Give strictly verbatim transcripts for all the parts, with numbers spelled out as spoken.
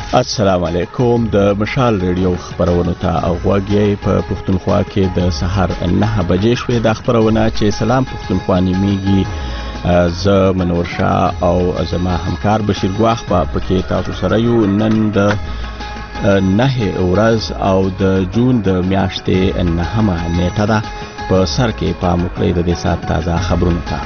السلام علیکم. د مشال ریډیو خبرونو ته غوږی په پښتونخوا کې د سحر نه بجې شوې د خبرونه چې سلام پښتونخوا نیمیږي. زه منور شاه او زما همکار بشیر ګواخ په پکې تاسو سره یو. نن د نه ورځ او د جون د میاشتې نهمه نیټه ده. په سر کې پام وکړئ د دې ساعت تازه خبرونو ته.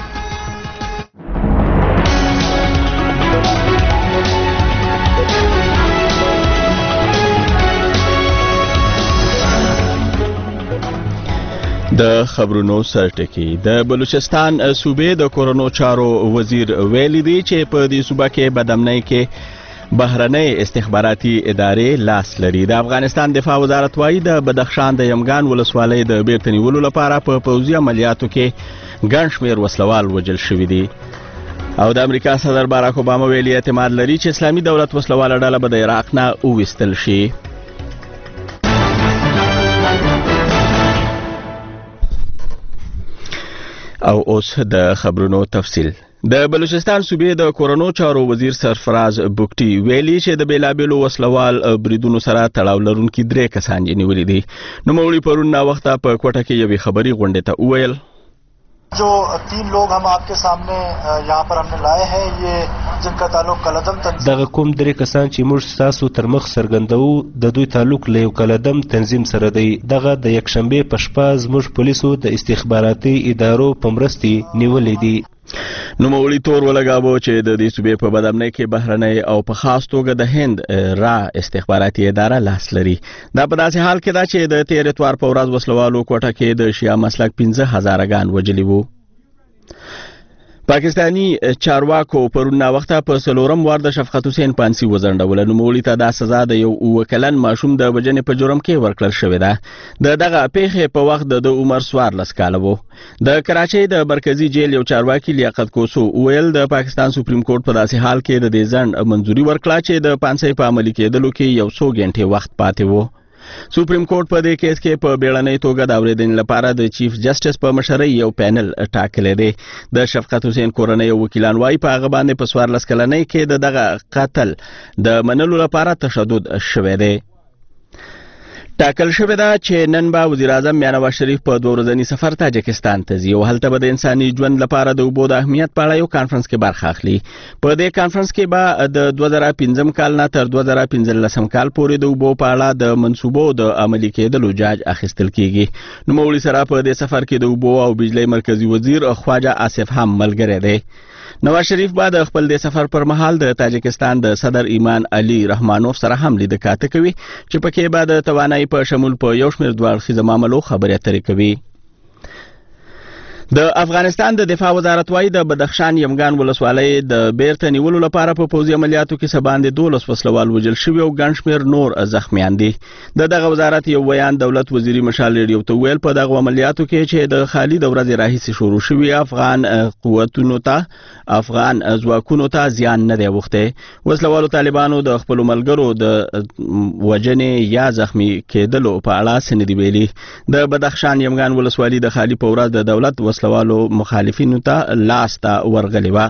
د خبرونو سرټکی. د بلوچستان صوبې د کورونو چارو وزیر ویلي دی چې په دې صوبه کې بدامنۍ کې بهرنۍ استخباراتي ادارې لاس لري. د افغانستان دفاع وزارت وايي د بدخشان د یمګان ولسوالۍ د بیرته نیولو لپاره په پوځي عملیاتو کې ګڼ شمېر وسلوال وژل شوي دي. او د امریکا صدر باراک اوباما ویلي اعتماد لري چې اسلامي دولت وسلواله ډله به د عراق نه وویستل شي. او اوس د خبرونو تفصیل. د بلوچستان صوبې د کورونو چارو وزیر سرفراز بوکټي ویلي چې د بیلابیلو وسلوال بریدونو سره تړاو لرونکي درې کسان یې نیولي دي. نوموړي پرون ناوخته په کوټه کې یوې خبري غونډې ته وویل जो तीन लोग हम आपके सामने यहाँ पर हमने लाए हैं, ये जिनका ताल्लुक कलदम तंजीम دغه کوم درې کسان چې موږ تاسو تر مخ څرګندوو د دوی تعلق له یو کلدم تنظیم سره دی. دغه د یکشنبه په شپه زموږ پولیسو د استخباراتي ادارو په مرستې نیولې دي. نوموړي تور ولګاوه چې د دې صوبې په بدامنۍ کې بهرنۍ او په خاص توګه د هند را استخباراتي اداره لاس لري. دا په داسې حال کې ده چې د تیر اتوار په ورځ وسلوالو کوټه کې د شیا مسلک پنځه هزاره ګان وژلي وو. پاکستانی چارواکو پرون ناوخته په څلورم وار د شفقت حسین پانسی وزنډول. نوموړي ته دا سزا د یو اووه کلن ماشوم د وژنې په جرم کې ورکړل شوې ده. د دغه پیښې په وخت د عمر څوارلس کاله و. د کراچۍ د مرکزي جیل یو چارواکي لیاقت کوسو ویل د پاکستان سپریم کورټ په داسې حال کې د دې ځنډ منځوري ورکړه چې د پانسۍ په عملي کېدلو کې یو څو غنټې وخت پاتې و. سپریم کورټ په دې کیس کې په بیړنۍ توګه د اورېدنې لپاره د چیف جسټس په مشرۍ یو پینل ټاکلی دی. د شفقت حسین کورنۍ او وکیلان وايي په هغه باندې په څوارلس کلنۍ کې د دغه قتل د منلو لپاره تشدد شوی دی. ټاکل شوې ده چې نن به وزیر اعظم میاں نواز شریف په دوه ورځني سفر تاجکستان ته ځي او هلته به د انساني ژوند لپاره د اوبو د اهمیت په اړه یو کانفرنس کې برخه اخلي. په دې کانفرنس کې به د دوه زره پنځم کال نه تر دوه زره پنځلسم کال پورې د اوبو په اړه د منصوبو د عملي کېدلو جاج اخیستل کیږي. نوموړي سره په دې سفر کې د اوبو او بجلی مرکزی وزیر خواجه آصف هم ملګری دی. نواز شریف به د خپل د سفر پر مهال د تاجکستان د صدر ایمان علي رحمانوف سره هم لیدنه کاته کوي چې پکې به د توانایي په شمول په یو شمېر دوه اړخیزه معاملو خبرې اترې کوي. د افغانستان د دفاع وزارت وايي د بدخشان یمګان ولسوالۍ د بیرته نیولو لپاره په پوځي عملیاتو کې سباندې دولس وسلوال وژل شوي او ګڼ شمېر نور زخمیان دي. د دغه وزارت یو بیان دولت وزیري مشال ریډیو ته ویل په دغه عملیاتو کې چې د خالي د ورځې راهیسې شروع شوي افغان قوتونو ته افغان ځواکونو ته زیان نه دی اوښتی. وسلوالو طالبانو د خپلو ملګرو د وژنې یا زخمی کېدلو په اړه څه نه دي ویلي. د بدخشان یمګان ولسوالي د خالي په ورځ د دولت وسلوالو مخالفینو ته لاس ته ورغلې وه.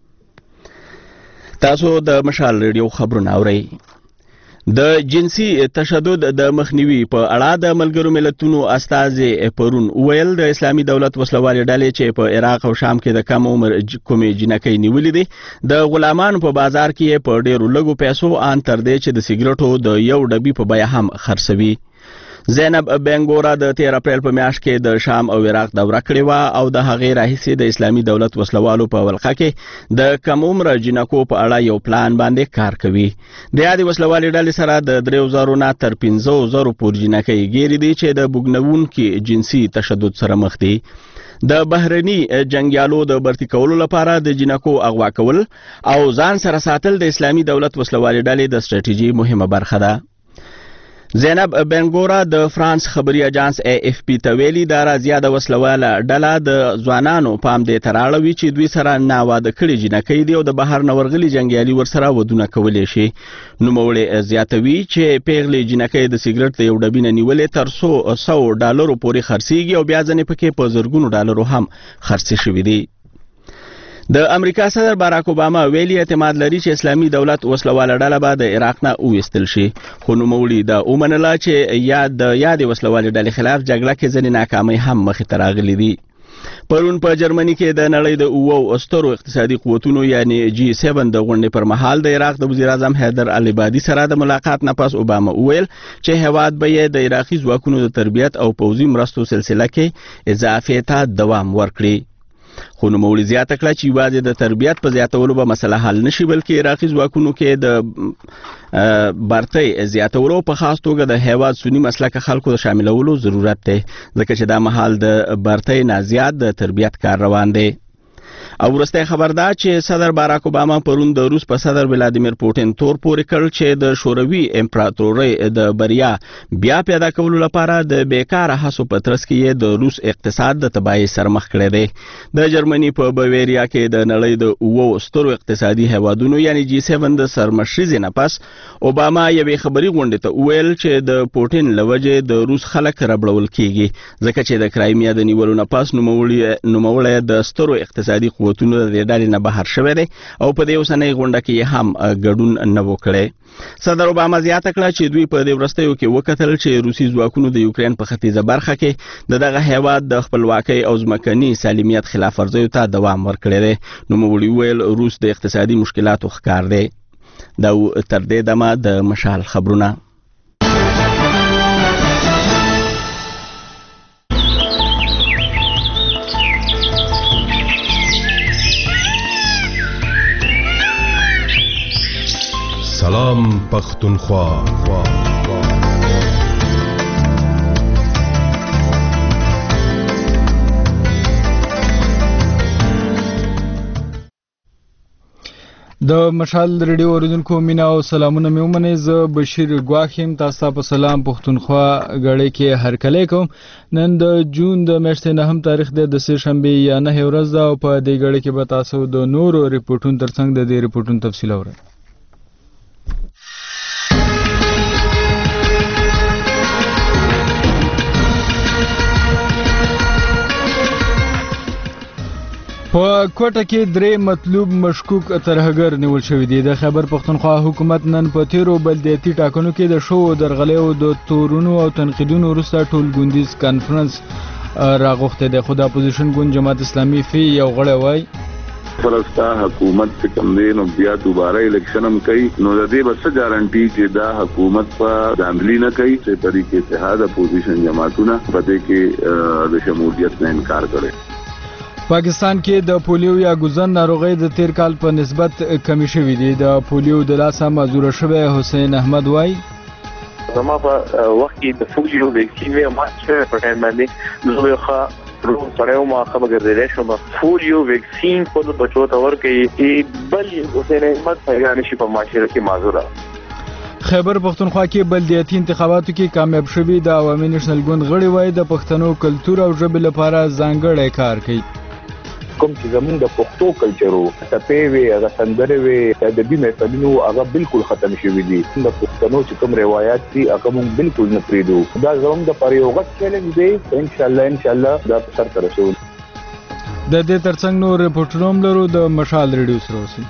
تاسو د مشال ریډیو خبرونه اورئ. د جنسي تشدد د مخنیوي په اړه د ملګرو ملتونو استازي پرون ویل د اسلامي دولت وسلوالې ډلې چې په عراق او شام کې د کم عمر کومې جنکۍ نیولې دي د غلامانو په بازار کې په ډېرو لږو پیسو ان تر دې چې د سیګریټو د یو ډبي په بیه هم خرڅوي. زینب بنګورا د تیر اپریل په میاشت کې د شام او عراق دوره کړې وه او د هغې راهیسې د اسلامي دولت وسلوالو په ولقه کې د کم عمره جنکو په اړه یو پلان باندې کار کوي. د یادې وسلوالې ډلې سره د دریو زرو نه تر پنځو زرو پورې جنکۍ ګیرې دي چې د بوږنوونکي جنسي تشدد سره مخ دي. د بهرني جنگیالو د برتی کولو لپاره د جنکو اغوا کول او ځان سره ساتل د اسلامي دولت وسلوالې ډلې د ستراتیژي مهمه برخه ده. زینب بنګورا د فرانس خبري اجانس ای اف پی ته ویلي دا راځي د وسلواله ډله د ځوانانو پام دې تراړوي چې دوی سره ناواده کړي جنکۍ دي او د بهر نورغلي جنگیالي ورسره ودونه کولای شي. نوموړي زیاتوي چې پیغلې جنکۍ د سیګریټ د یو ډبي نه نیولې تر څو سو ډالرو پورې خرڅيږي او بیا ځنې پکې په زرګونو ډالرو هم خرڅ شوي دي. د امریکا صدر باراک اوباما ویلي اعتماد لري چې اسلامي دولت وسلواله ډله به د عراق نه وویستل شي، خو نوموړي دا ومنله چې یا د یادې وسلوالې ډلې خلاف جګړه کې ځینې ناکامۍ هم مخې ته راغلي دي. پرون په جرمني کې د نړۍ د اوو سترو اقتصادي قوتونو یعنی جی سیون د غونډې پر مهال د عراق د وزیر اعظم حیدر العبادي سره د ملاقات نه پس اوباما وویل چې هیواد به د عراقي ځواکونو د تربیت او پوځي مرستو سلسله کې اضافه ته دوام ورکړي. خو نوموړي زیاته کړه چې یوازې د تربیت په زیاتولو به مسله حل نشي، بلکې عراقي ځواکونو کې د برتۍ زیاتولو په خاص توګه د هیواد سنی مسلکه خلکو د شاملولو ضرورت دی، ځکه چې دا مهال د برتۍ نه زیات د تربیت کار روان دی. او ورسته خبر ده چې صدر باراک اوباما پرون د روس په صدر ولادیمیر پوتین تور پورې کړ چې د شوروي امپراتورۍ د بریا بیا پیدا کولو لپاره د بیکاره هڅو په ترڅ کې د روس اقتصاد د تباہي سره مخ کړی دی. د جرمني په بویریا کې د نړۍ د اوو سترو اقتصادي هیوادونو یعنی جی سیون د سرمشرۍ نه پس اوباما یوې خبري غونډې ته وویل چې د پوتین لوجه د روس خلک ربړول کیږي، ځکه چې د کرایمیا د نیولو نه پس نوموړي نوموړي د سترو اقتصادي قوتونو د ډلې نه بهر شوی دی او په دې اوسنۍ غونډه کې هم ګډون نه وکړي. صدر اوباما زیاته کړه چې دوی په دې وروستیو کې وکتل چې روسي ځواکونو د یوکرين په ختیځه برخه کې د دغه هیواد د خپلواکۍ او ځمکني سالمیت خلاف ورزیو ته دوام ورکړی دی. نوموړي ویل روس د اقتصادي مشکلاتو ښکار دی. دا تر دې دمه د مشال خبرونه. سلام پختونخوا. د مشال ریډیو اوریدونکو مینا او سلامونه مې ومنئ. زه بشیر ګواښ یم، تاسو ته په سلام پښتونخوا غړې کې هرکلی کوم. نن د جون د میاشتې نهم تاریخ دی، د سه شنبې یا نهه ورځ ده او په دې غړې کې به تاسو د نورو ریپورټونو ترڅنګ د دې ریپورټونو تفصیل اورئ. په کوټه کې درې مطلوب مشکوک ترهګر نیول شوي دي. د خیبر پښتونخوا حکومت نن په تیرو بلدیاتي ټاکنو کې د شوو درغلیو د تورونو او تنقیدونو وروسته ټول ګوندیز کانفرنس راغوښتی دی، خو د اپوزیشن ګوند جماعت اسلامي فی یو غړی وایي فرستا حکومت چې کوم دی نو بیا دوباره الیکشن هم کوي، نو د دې بس ګارانټي چې دا حکومت په داملی نه کوي چې طریقې اتحاد اپوزیشن جماعتونه په دې کې د شمولیت نه انکار کوي. پاکستان کې د پولیو یا ګوزن ناروغۍ د تیر کال په نسبت کمی شوي دي. د پولیو د لاسه معذوره شوی حسین احمد وایي زما په وخت کې د پولیو ویکسین وی ما چې په ټایم باندې نو یو ښه روغ سړی وم، ښه به ګرځېدلی شوم. پولیو ویکسین خپلو بچو ته ورکوي چې بل حسین احمد پیدا نه شي په معاشره کې معذوره. خیبر پښتونخوا کې بلدیاتي انتخاباتو کې کامیاب شوي د عوامي نېشنل ګوند غړي وایي د پښتنو کلتور او ژبې لپاره ځانګړی کار کوي. کوم چې زمونږ د پښتو کلچر وو، ټپې وې، هغه سندرې وې، ادبي محفلونه وو، هغه بالکل ختم شوي دي. د پښتنو چې کوم روایات دي هغه موږ بالکل نه پرېږدو. دا زموږ دپاره یو غټ چیلنج دی، انشاءالله انشاءالله دا په سرته رسوو. د دې ترڅنګ نور ریپورټونه هم لرو. د مشال ریډیو سره اوسئ.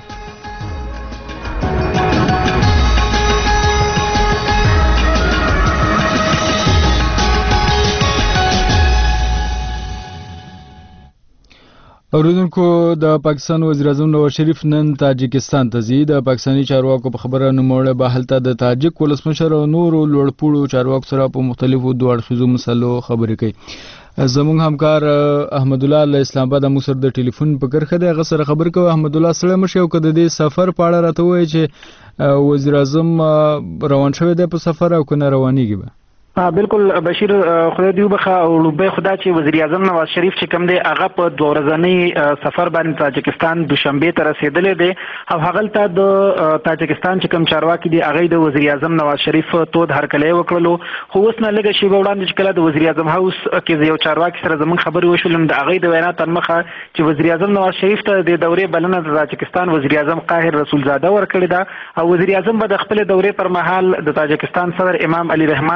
اوریدونکو، د پاکستان وزیر اعظم نواز شریف نن تاجکستان ته ځي. د پاکستاني چارواکو په خبره نوموړی به هلته د تاجک ولسمشر او نورو لوړپوړو چارواکو سره په مختلفو دوه اړخیزو مسلو خبرې کوي. زموږ همکار احمد الله له اسلام آباد موږ سره د ټلیفون په کرښه دی، هغه سره خبرې کوي. احمد الله سره مشه او که د دې سفر په اړه راته ووایي چې وزیر اعظم روان شوی دی په سفر او که نه روانېږي به؟ بالکل بشیر، خدای دې وبخښه او لوبه خدا چې وزیر اعظم نواز شریف چې کوم دی هغه په دوه ورځنی سفر باندې تاجکستان دوشنبه ته رسیدلی دی او هغه ته د تاجکستان چې کوم چارواکي دي هغه د وزیر اعظم نواز شریف تود هرکلی وکړلو. خو اوس نه لږه شیبه وړاندې چې کله د وزیر اعظم هاوس کې یو چارواکي سره زموږ خبرې وشولې، د هغې د وینا تر مخه چې وزیر اعظم نواز شریف ته د دورې بلنه د تاجکستان وزیر اعظم قاهر رسولزاده ورکړې ده او وزیر اعظم به د خپل دورې پر مهال د تاجکستان صدر امام علي رحمان سره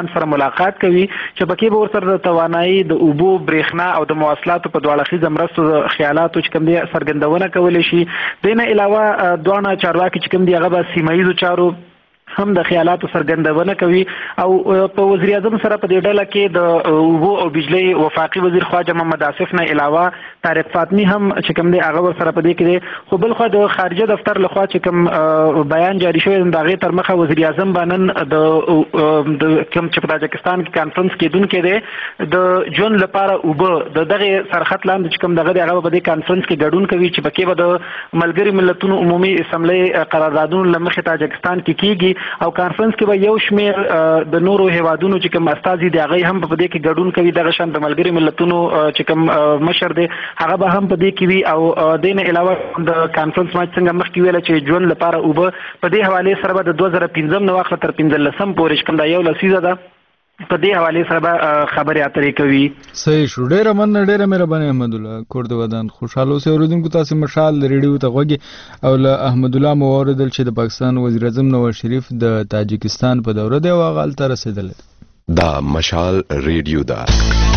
ملاقات کوي چې پکې به ورسره د توانایي د اوبو برېښنا او د مواصلاتو په دواړه اړخیزه مرستو خیالاتو چې کوم دي څرګندونه کولی شي. دینه علاوه دواړه چارواکي چې کوم دي هغه به سیمه ییزو چارو هم د خیالاتو څرګندونه کوي او په وزیر اعظم سره په دې ډله کې د اوبو او بجلی وفاقي وزیر خواجه محمد آصف نه علاوه طارق فاطمی هم چې کوم دی هغه ور سره په دې کې دی. خو بل خو د خارجه دفتر لخوا چې کوم بیان جاری شوی د هغې تر مخه وزیر اعظم بانن د کوم چې په تاجکستان کې کانفرنس کېدونکی دی د ژوند لپاره اوبه د دغه سرخط لاندې چې کوم دغه دی هغه په دې کانفرنس کې ګډون کوي چې پکې به د ملګري ملتونو عمومي اسمبلی قراردادونو له مخې تاجکستان کې کېږي او کانفرنس کې به یو شمېر د نورو هیوادونو چې کوم استازي دي هغه هم په دې کې ګډون کوي. دغه شان د ملګري ملتونو چې کوم مشر دی هغه به هم په دې کې وي او دین علاوه د کانفرنس ما څنګه مخکې ویل چې ژوند لپاره اوبه په دې حواله سره به د دوه زره پنځم نو واخله تر پنځلسم پورې کوم دا یو لسیزه ده په دې حواله سره به خبرې اترې کوي. صحیح شو. ډېره مننه ډېره مهرباني احمد الله کور د ودان. خوشاله اوسئ اوریدونکو. تاسو مشال ریډیو ته غوږی او له احمد الله مو اوریدل چې د پاکستان وزیر اعظم نواز شریف د تاجکستان په دوره دی او هغه هلته رسېدلی. دا مشال ریډیو ده.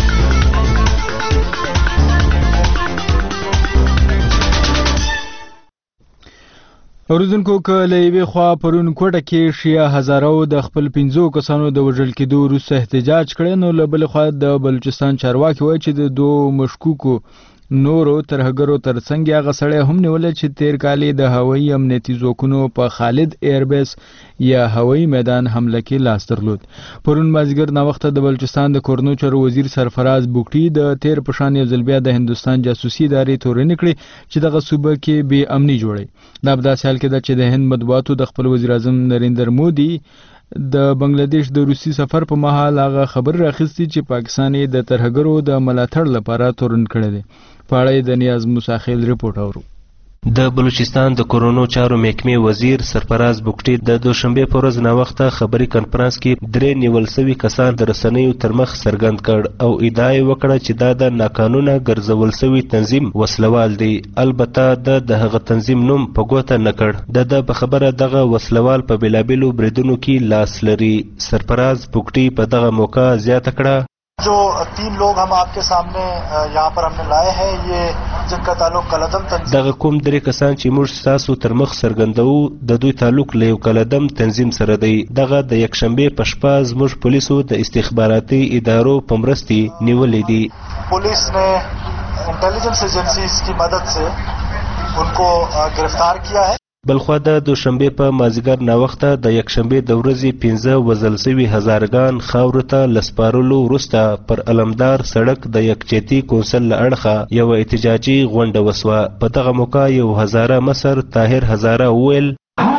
اوریدونکو که له یوې خوا پرون کوټه کې شیعه هزارو د خپل پنځو کسانو د وژل کېدو وروسته احتجاج کړی، نو له بلې خوا د بلوچستان چارواکي وایي چې د دوو مشکوکو نورو ترهګرو ترڅنګ هغه سړی هم نیولی چې تیر کال د هوایي امنیتي ځواکونو په خالد ایربیس یا هوایي میدان حمله کې لاس درلود. پرون مازدیګر ناوخته د بلوچستان د کورنو چارو وزیر سرفراز بوکټي د تیر په شان یو ځل بیا د هندوستان جاسوسي ادارې تورنې کړې چې دغه صوبه کې بې امني جوړوي. دا په داسې حال کې ده چې د هند مطبوعاتو د خپل وزیر اعظم نریندر مودي د بنگلاديش د روسي سفر په مهال هغه خبر راخستی چې پاکستان د ترهګرو د ملاتړ لپاره تورن کړی دی. په اړه د نیاز موساخیل رپورټ اورو. د بلوچستان د کورونو چارو محکمې وزیر سرفراز بوکټي د دوشنبه په ورځ ناوخته خبري کانفرنس کې درې نیول شوي کسان د رسنیو تر مخ څرګند کړ او ادعا یې وکړه چې دا د ناقانونه ګرځول شوي تنظیم وسلوال دی. البته د د هغه تنظیم نوم په ګوته نه کړ. د د په خبره دغه وسلوال په بېلابېلو بریدونو کې لاس لري. سرفراز بوکټي په دغه موقع زیاته کړه जो तीन लोग हम आपके सामने यहाँ पर हमने लाए हैं ये जिनका ताल्लुक कलदम तंजीम دغه کوم درې کسان چې موږ تاسو تر مخ څرګندوو د دوی تعلق له یو کلدم تنظیم سره دی. دغه د یکشنبه په شپه زموږ پولیسو د استخباراتي ادارو په مرستې نیولې دي. पुलिस ने इंटेलिजेंस एजेंसीज की मदद से उनको गिरफ्तार किया है. بلخوا د دوشنبه په مازیګر ناوخته د یکشنبه د ورځې پنځه وژل شوي هزارګان خاورو ته لسپارلو وروسته پر علمدار سړک د یکچیتي کونسل له اړخه یوه احتجاجي غونډه وسوه. په دغه موقع یو هزاره مصر طاهر هزاره وویل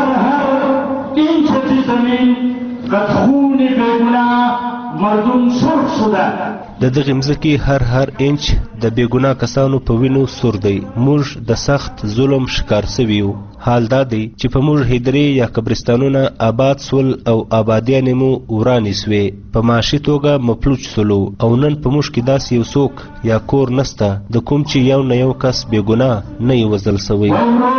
د دغې مځکې هر هر انچ د بېګناه کسانو په وینو سور دی. موږ د سخت ظلم شکار سوي یو. حال دا دی چې په موږ هدرې یا قبرستانونه آباد سول او آبادیانې مو ورانې سوې، په معاشي توګه مفلوج سولو او نن په موږ کې داسې یو څوک یا کور نسته د کوم چې یو نه یو کس بېګناه نه یې وژل سوی.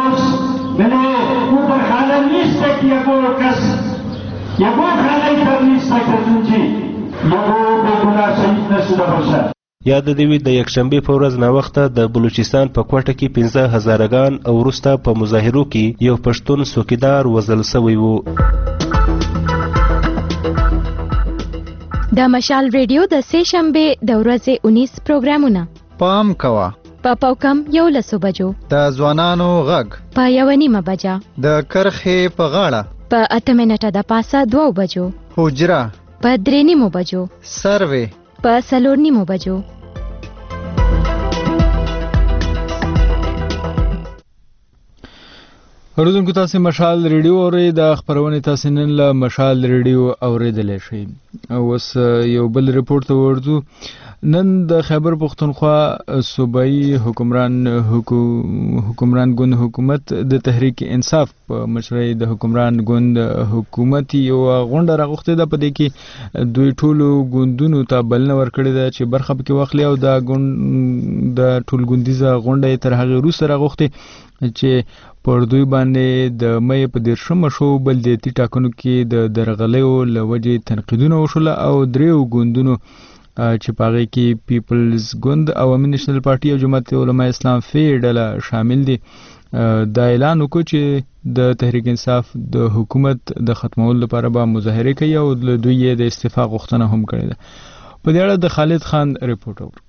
یاد دی وی د یکشنبه په ورځ ناوخته د بلوچستان په کوټه کې پنځه هزارګان او وروسته په مظاهرو کې یو پښتون څوکیدار وژل شوی وو. د مشال ریډیو د سه شنبه د ورځې اونیس پروګرامونه پام کوا په پاوکم یو لسو بجو د ځوانانو غږ په یو نیمه بجا د کرخې په غاړه په اته منټه د پاسه دوه بجو حجره په درې نیمو بجو سروې په څلور نیمو بجو. اوریدونکو تاسو مشال ریډیو اورئ. د خبرونې تاسو نن له مشال ریډیو اوریدلی شئ. اوس یو بل رپورټ ته ورځو. نن د خیبر پښتونخوا صوبایي حکمران حکمران ګوند حکومت د تحریک انصاف په مشرۍ د حکمران ګوند حکومت یو غونډه راغوښتې ده. په دې کې دوی ټولو ګوندونو ته بلنه ورکړې ده چې برخه پکې واخلي او دا ګوند د ټولګوندیزه غونډه یې تر هغې وروسته راغوښتې چې پر دوی باندې د مې په دیرشمه شو بلدیاتي ټاکنو کې د درغلیو له وجې تنقیدونه وشول او دریو ګوندونو چې په هغې کې پیپلز ګوند عوامي نیشنل پارټي او جماعت علماء اسلام فی ډله شامل دي دا اعلان وکړو چې د تحریک انصاف د حکومت د ختمولو لپاره به مظاهرې کوي او له دوی یې د استعفا غوښتنه هم کړې ده. په دې اړه د خالد خان ریپورټ اورو.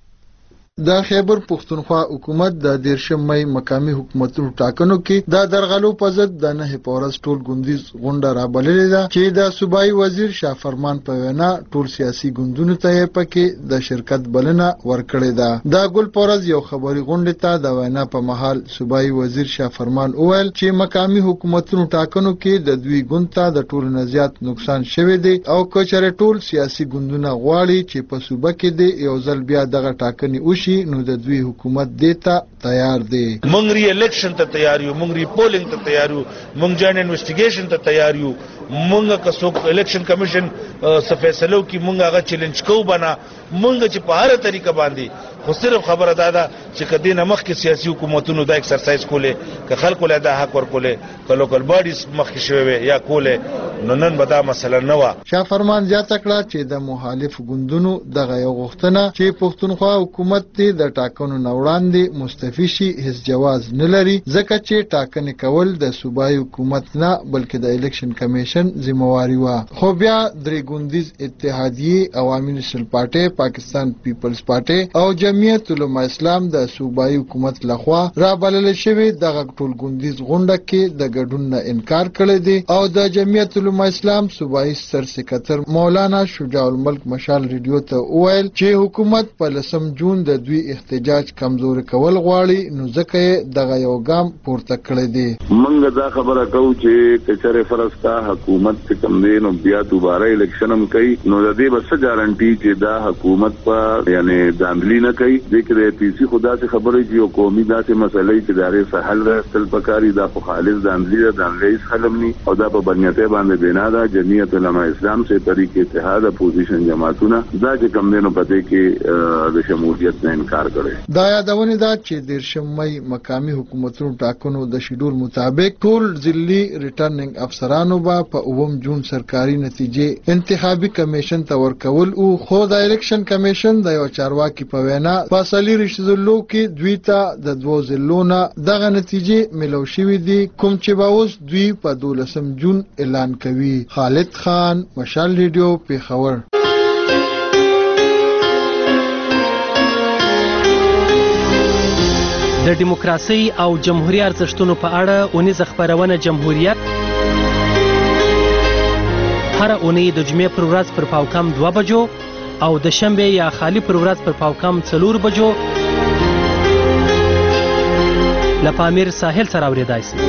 د خیبر پښتونخوا حکومت د دیرشم مې مقامی حکومتونو ټاکنو کې د درغلو په ضد د نه پورز ټول ګوندیز غونډه رابللې ده چې د صوبایي وزیر شاه فرمان په وینا ټول سیاسي ګوندونو ته یې پکې د شرکت بلنه ورکړې ده. د ګل پورز یو خبري غونډه ته د وینا په محل صوبایي وزیر شاه فرمان وویل چې مقامی حکومتونو ټاکنو کې د دوی ګوند ته د ټولو نه زیات نقصان شوی دی او کچره ټول سیاسي ګوندونه غواړي چې په صوبه کې د یو ځل بیا دغه ټاکنې وشي نو د دوی حکومت دیتا تیار دی. مونږ ری الیکشن ته تیار یو، مونږ ری پولینګ ته تیار یو، مونږ جاین انویسټیګیشن ته تیار یو، مونږ که څوک الیکشن کمیشن څه فیصلو کې مونږ هغه چیلنج کوو بنا مونږ چې په هر طریقه باندې خو صرف خبره دا ده چې کدی نه مخکې سیاسي حکومتونو دا ایکسرسایز کولې که خلکو له دا حق ورکولې که لوکل باډیز مخکې شوی یا کولې نو نن به دا مسله نه وه. شاه فرمان زیاته کړه چې د مخالف ګوندونو دغه یو غوښتنه چې پښتونخوا حکومت دې د ټاکنو نه وړاندې مستعفي شي هیڅ جواز نه لري ځکه چې ټاکنې کول د صوبایي حکومت نه بلکې د الیکشن کمیشن ذمہواري وه. خو بیا درې ګوندیز اتحادیې عوامي نیشنل پارټي، پاکستان پیپلز پارټي او جمعیت علماء اسلام د صوبایي حکومت لخوا را بلل شوی دغه ټول ګوندیز غونډه کې د ګډون نه انکار کړی دی او د جمعیت علماء اسلام صوبایي سر سکرټر مولانا شجاع الملک مشال ریډیو ته وویل چې حکومت په لسم جون د دوی احتجاج کمزوري کول غواړي نو ځکه یې دغه یو ګام پورته کړی دی. موږ دا خبره کوو چې کچره فرض کا حکومت کم دی نو بیا دوباره الیکشن هم کوي نو د دې بس ګارانټي چې دا حکومت په یعنی داملی نه کوي ذکر پی سی خدا سے خبرې چې یو قومي داسې مسلې چې داري سهل راستل پکاري دا په خالص داملی دا داملی خلمني او دا په بنیته باندې بنا دا جمعیت علماء اسلام سے طریق اتحاد اپوزیشن جماعتونه دا چې کم دینو پته کې د شمولیت نه انکار کړي. دا یادونه دا چې دیرشم مې مقامی حکومتونو ټاکنو د شیډول مطابق ټول ځلي ریټرننګ افسرانو به په اووم جون سرکاري نتیجې انتخابي کمیشن ته ورکول او خو د الیکشن کمیشن د یو چارواکي په وینا په اصلي رشته‌الو کې دوی ته د دوه ځلونو دغه نتیجې ملو شوې دي کوم چې به اوس دوی په دولسم جون اعلان کوي. خالد خان، مشال ریډیو، پیښور. د دیموکراسي او جمهوریت ارزښتونو په اړه اونیزه خبرونه جمهوریت هر اونۍ د جمعې پر ورځ پر پاوکم دوه بجو او د شنبه یا خالی پر ورځ پر پاوکم څلور بجو له پامیر ساحل سره اورېدای شي.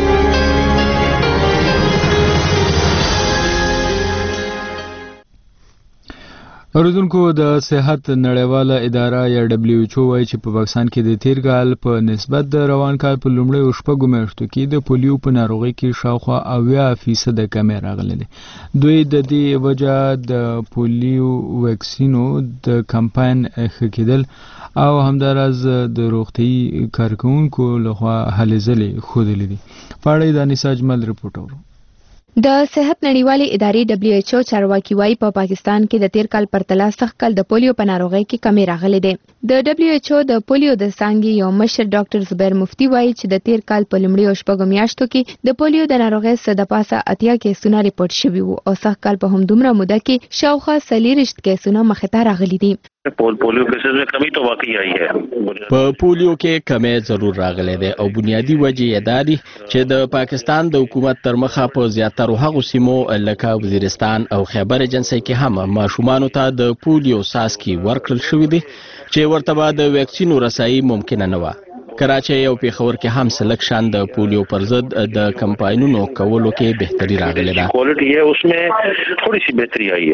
اوریدونکو د صحت نړیواله اداره یا دبلیو ایچ او وايي چې په پاکستان کې د تیر کال په نسبت د روان کال په لومړیو شپږو میاشتو کې د پولیو په ناروغۍ کې شاوخوا اویا فیصد کمې راغلې دي. دوی د دې وجه د پولیو ویکسینو د کمپاین ښه کېدل او همداراز د روغتیايي کارکوونکو لخوا هلې ځلې ښودلې دي. په اړه د انیسا اجمل ریپورټ اورو. د صحت نړیوالې ادارې دبلیو ایچ او چارواکي وايي په پاکستان کې د تیر کال پرتله سخت کال د پولیو په ناروغۍ کې کمی راغلې ده. د دبلیو ایچ او د پولیو د څانګې یو مشر ډاکټر زبیر مفتی وايي چې د تیر کال په لومړیو شپږو میاشتو کې د پولیو د ناروغۍ څخه د پاسه اتیا کیسونه ریپورت شوي وو او سخت کال په همدومره موده کې شاوخوا څلېرویشت کیسونه مخې ته راغلي دي. پولیو کیسز میں کمی تو واقعي آئی ہے. په پولیو کې کمی ضرور راغلی دی او بنیادی وجه یې دا دی چې د پاکستان د حکومت تر مخه په زیاترو هغو سیمو لکه وزیرستان او خیبر ایجنسۍ کې هم ماشومانو ته د پولیو څاڅکي ورکړل شوي دي چې ورته به د ویکسینو رسایي ممکنه نه وه. کراچۍ او پیښور کې هم سلک شان د پولیو پر ضد د کمپاینونو کولو کې بهتري راغلې ده. کوالټي ہے اس میں تھوڑی سی بهتري آئی ہے.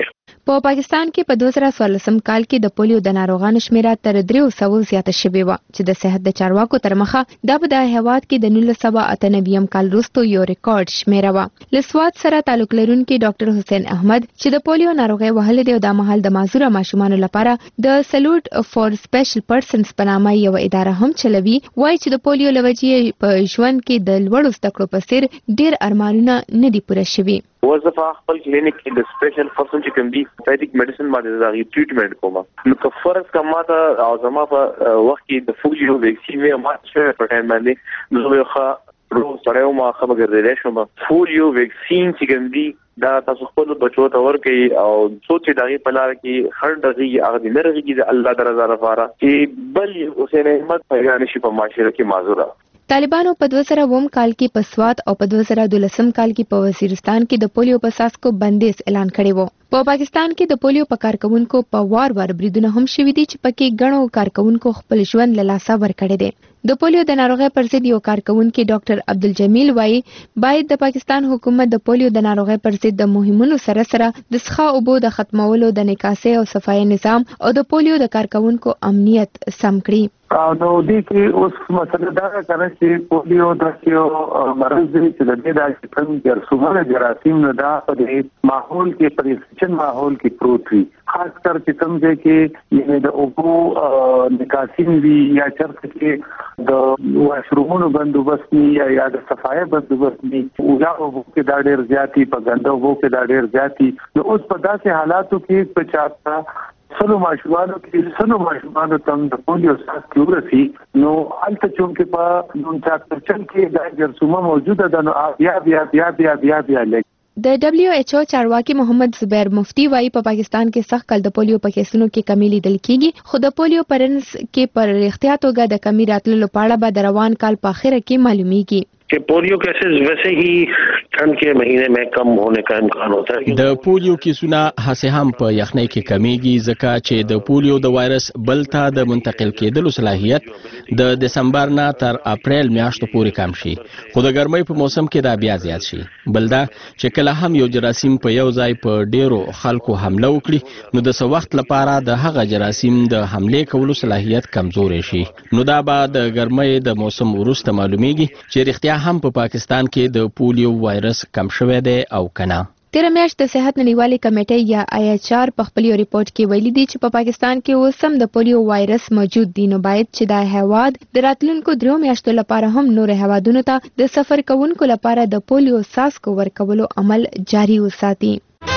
په پاکستان کې په دوه زره څوارلسم کال کې د پولیو د ناروغانو شمیره تر درې سوه زیاته شوې وه چې د صحت د چارواکو تر مخه دا په د هیواد کې د نولس سوه اته نوي کال وروسته یو ریکارډ شمیره وه. له سوات سره تعلق لرونکي ډاکټر حسین احمد چې د پولیو ناروغي وهلې دی او دا مهال د معذوره ماشومانو لپاره د سلوټ فور سپیشل پرسنز په نامه یو اداره هم چلوي، وایي چې د پولیو له وجې په ژوند کې د لوړو زده کړو په څیر ډېر ارمانونه نه دي پوره شوي. وظیفه خپل کلینیک کې د سپیشل پرسن چې کوم دي پیډیک میډیسن باندې دغه ټریټمنټ کوم. نو که فرض کما ته او زما په وخت کې د فوجیو ویکسین مې ما څه په ټایم باندې نو یو ښه رو سره ما خبر ګرځیدل شوم. فوجیو ویکسین چې کوم دي دا تاسو خپل بچو ته ورکړي او سوچ دغه په لار کې خړ دغه هغه د مرغي د الله درزا لپاره چې بل حسین احمد پیغام شي په معاشره کې معذوره. طالبانو په دوه زره اووم کال کې په سوات او په دوه زره دولسم کال کې په وزیرستان کې د پولیو په څاڅکو بندیز اعلان کړی و. په پاکستان کې د پولیو په کارکونکو په وار وار بریدونه هم شوي دي چې پکې ګڼو کارکونکو خپل ژوند له لاسه ورکړی دی. د پولیو د ناروغۍ پر ضد یو کارکونکي ډاکټر عبدالجمیل وایي باید د پاکستان حکومت د پولیو د ناروغۍ پر ضد د مهمونو سره سره د څښاک اوبو د ختمولو د نکاسۍ او صفایي نظام او د پولیو د کارکونکو امنیت سم کړي. نو دې کې اوس مسله دا ده چې پولیو د یو مرض دی چې د دې د کوم جرثومه جراثیم نه دا په دې ماحول کې په انفیکشن ماحول کې پروت وي، خاص کر چې کوم ځای کې یعنی د اوبو نکاسین وي یا چرته کې د واشرومونو بندوبست وي یا د صفایي بندوبست وي او یا اوبو کې دا ډېر زیاتی په ګنده اوبو کې دا ډېر زیاتی. نو اوس په داسې حالاتو کې په چاته سلو ماشومانو کې سلو ماشومانو تم د پولیو ساس کې ورسي نو الته چون کې په نون چاپچن کې دا جرثومه موجوده ده نو بیا بیا بیا بیا بیا بیا لګ. د دبليو ایچ او چارواکي محمد زبیر مفتی وايي په پاکستان کې سخت کل د پولیو په کیسونو کې کمی لیدل کیږي، خو د پولیو پرنس کې پر احتیاط توګه د کمی راتللو په اړه به د روان کال په اخر کې معلومیږي कि पोलियो केसेस वैसे ही ठंड के महीने में कम होने का इम्कान होता है. د پولیو کیسونه هڅه هم په یخنۍ کې کمیږي ځکه چې د پولیو د وایرس بل ته د منتقل کېدلو صلاحیت د دسمبر نه تر اپریل میاشتو پورې کم شي، خو د ګرمۍ په موسم کې دا بیا زیات شي. بل دا چې کله هم یو جراثیم په یو ځای په ډیرو خلکو حمله وکړي نو د څه وخت لپاره د هغه جراثیم د حمله کولو صلاحیت کمزوري شي. نو دا به د ګرمۍ د موسم وروسته معلومیږي چې رښتیا هم په پاکستان کې د پولیو وایرس کم شوی دی او کنه. تیر میاشت د صحت نړیوالې کمیټې یا آی ایچ آر په خپل ریپورت کې ویلي دي چې په پاکستان کې اوس هم د پولیو وایرس موجود دی، نو باید چې دا هیواد د راتلونکو درو میاشتو لپاره هم نور هیوادونو ته د سفر کوونکو لپاره د پولیو څاڅکو ورکولو عمل جاري وساتي.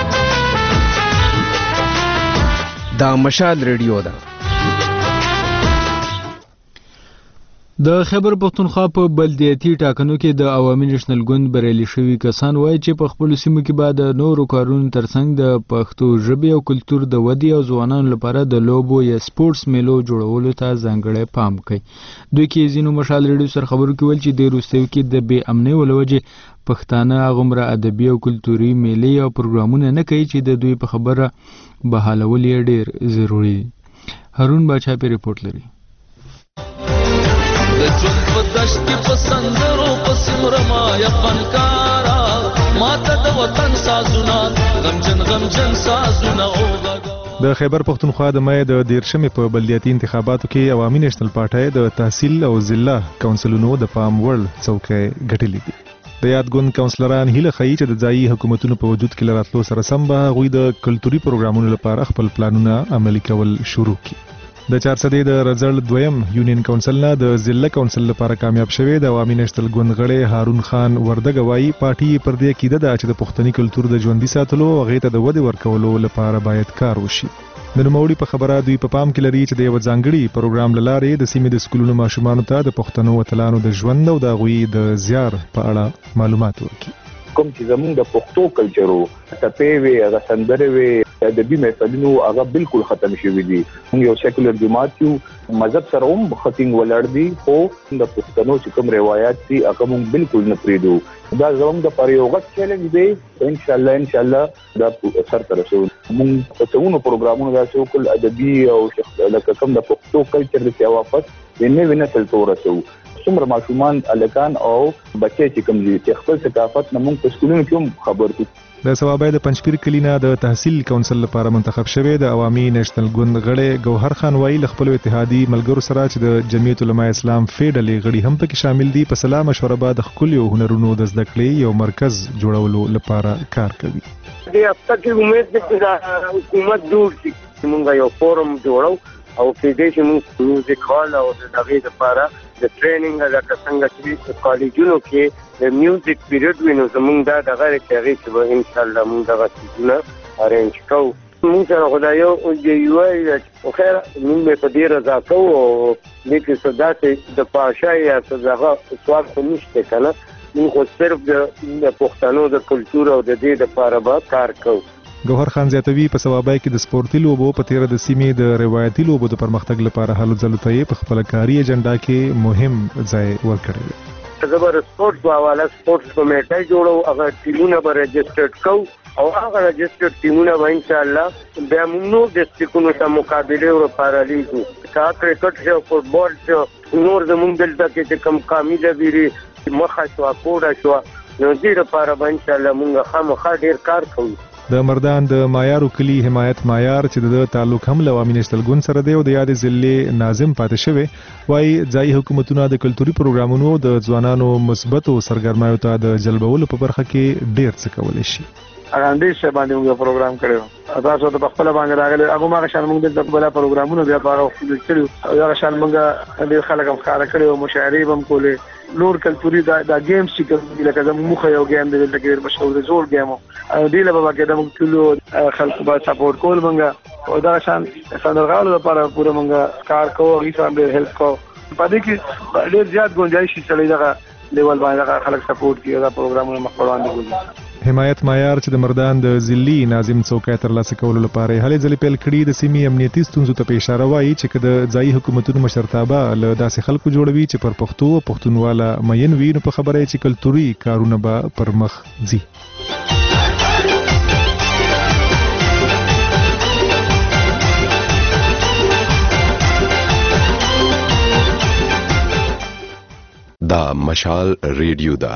دا مشال ریډیو ده. د خیبر پښتونخوا په بلدیاتي ټاکنو کې د عوامي نېشنل ګوند بریالي شوي کسان وایي چې په خپلو سیمو کې به د نورو کارونو ترڅنګ د پښتو ژبې او کلتور د ودې او ځوانانو لپاره د لوبو یا سپورټس میلو جوړولو ته ځانګړی پام کوي. دوی کې ځینو مشال ریډیو سره خبرو کې ویل چې د وروستیو کې د بې امنۍ له وجې پښتانه هغومره ادبي او کلتوري میلې او پروګرامونه نه کوي چې د دوی په خبره بحالول یې ډېر ضروري دي. هارون باچا پې رپورټ لري. د ژوند په دشت کې په سندرو پسې مرما یا فنکارا ماته د وطن سازونه غمجن غمجن سازونه اوغه. د خیبر پښتونخوا د مې د دیرشمې په بلدیاتي انتخاباتو کې عوامي نېشنل پارټۍ د تحصیل او ضلع کونسلونو د پام وړ څوکۍ ګټلې دي. د یاد ګوند کونسلران هیله ښیي چې د ځایي حکومتونو په وجود کې له راتلو سره سم به هغوی د کلتوري پروګرامونو لپاره خپل پلانونه عملي کول شروع کړي. د چارسدې د رزل دویم یونین کونسل نه د ضلع کونسل لپاره کامیاب شوی د عوامي نېشنل ګوند غړی هارون خان وردګ وایي پارټي پر دې کېده ده چې د پښتني کلتور د ژوندي ساتلو او هغې ته د ودې ورکولو لپاره باید کار وشي. د نوموړي په خبره دوی په پام کې لري چې د یوه ځانګړي پروګرام له لارې د سیمې د سکولونو ماشومانو ته د پښتنو اتلانو د ژوند او د هغوی د زیار په اړه معلومات ورکړي. کوم چې زمونږ د پښتو کلچرو ټپې وي هغه سندرې وي ادبي محفلونو هغه بالکل ختم شوي دي. موږ یو سیکولر جماعت یو مذهب سره هم ختینګ ولاړ دي خو د پښتنو چې کوم روایت دي هغه موږ بالکل نه پرېږدو. دا زموږ د پاره یو غټ چیلنج دی. ان شاء الله ان شاء الله دا سر ته رسو. موږ په څونو پروګرامونو داسې وکړل ادبي او لکه کوم د پښتو کلچر د واپس د نوې نسل ته ورسو څومره ماشومان الکان او بچي چې کوم دي چې خپل ثقافت نه موږ په سکولونو کې هم خبر کو. د سوابای د پنځپیر کلینا د تحصیل کونسل لپاره منتخب شوی د عوامي نېشنل ګوند غړی ګوهر خان وایي له خپل اتحادي ملګرو سره چې د جمعیت العلماء اسلام فیډلې غړي هم پکې شامل دي په سلا مشوره بعد خپل هنرونو د زده کړې یو مرکز جوړولو لپاره کار کوي. د هفته کې امید ده چې حکومت جوړ شي موږ یو فورم جوړو او کې دې چې موږ میوزیک هال او د دغې لپاره د ټریننګ لکه څنګه چې کالجونو کې د میوزیک پیریډ وینو زموږ دا دغه کې چې ان شاء الله موږ دغه څه ارینج کوو. موږ سره خدایو او یو او خیر موږ په دې رضا کوو او دې کې صدات د پاشای یا څنګه سوال خو نشته کنه موږ صرف د پښتنو د کلچر او د دې لپاره به کار کوو. ګوهر خان زیاتوي په سوابای کې د سپورتي لوبو په تیر د سیمې د روایتي لوبو د پرمختګ لپاره هلو ځلو ته په خپل کاري اجنډا کې مهم ځای ورکړی دی. زبر سپورت په حواله سپورت کمیټه جوړو هغه ټیمونه به رجسټرډ کوو او هغه رجسټرډ ټیمونه به ان شاء الله بیا موږ د ډیسټریکونو سره مقابله ورپاره لیږو. کا کرکټ شو فوټبال شو نور زموږ دلته کې کم کامیله ویری مخه شو کوډه شو نو دې لپاره به ان شاء الله موږ خامخا ډیر کار کوو. د مردان د مایارو کلی حمایت مایار چې د تعلق هم له عوامي نېشنل ګوند سره دی او د یاد ضلع ناظم پاتې شوی وایي ځایي حکومتونه د کلتوري پروګرامونو د ځوانانو مثبتو سرګرمیو ته د جلبولو په برخه کې ډیر څه کولی شي. اګاندې شه باندې موږ پروګرام کړو تاسو ته خپل باندې راغلي هغه ما شان موږ د خپل پروګرامونو بیا په اړه خپل کړو او هغه شان موږ د خلک هم ښکار کړو مشاعرې هم کولې نور کلتوري دا د گیمز چې کوم لکه زموږ مخه یو گیم دی چې ډېر مشهور دی زوړ گیم او دی له بابا کې د موږ ټول خلکو به سپورټ کول موږ او دا شان سندرغاړو لپاره پوره موږ کار کوو او هیڅ هم ډېر هیلپ کوو په دې کې ډېر زیات گنجائش شته دغه لیول باندې خلک سپورټ کوي دا پروګرامونه مخ په وړاندې کوي. حمایت مایار چې د مردان د ضلعي ناظم څوکۍ ترلاسه کولو لپاره هلې ځلې پیل کړي د سیمې امنیتي ستونزو ته په اشاره وایي چې که د ځایي حکومتونو مشرتابه له داسې خلکو جوړوي چې پر پښتو او پښتونواله مین وي نو په خبره یې چې کلتوري کارونه به پر مخ ځي. دا مشال ریډیو دا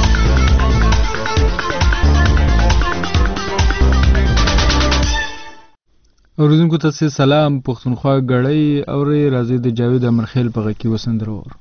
اوریدونکو ته سلام پښتونخوا غړی اوري راځي د جاوید امرخیل په غکی وسندرور.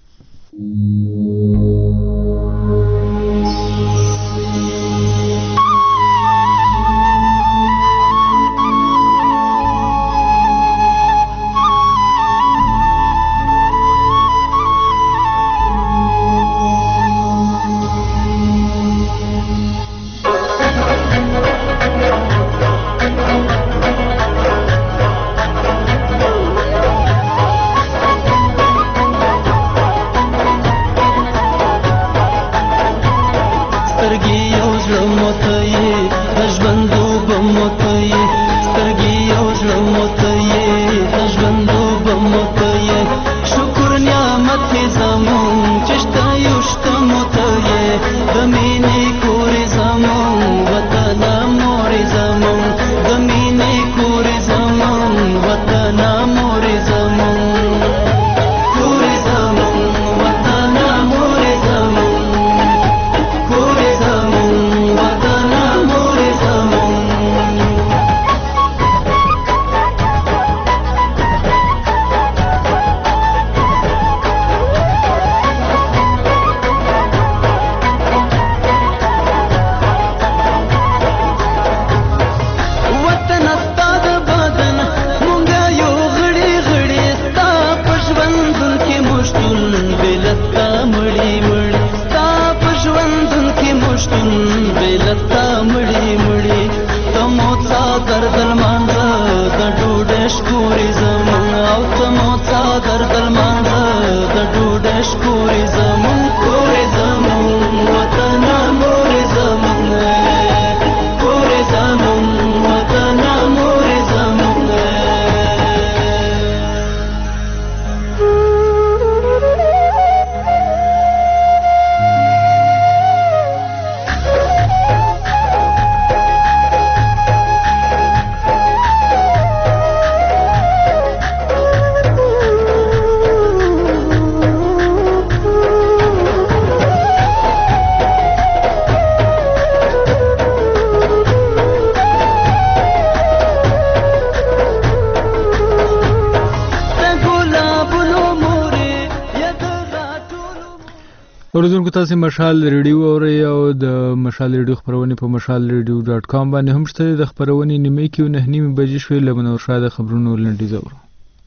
اوریدونکو تاسو مشال ریډیو اورئ او د مشال ریډیو خبرونه په مشال ریډیو ډاټ کام باندې هم شته. د خبرونه نیمه کې نه نیمه بجې شوې لمن او شاده خبرونه لنډیز اورو.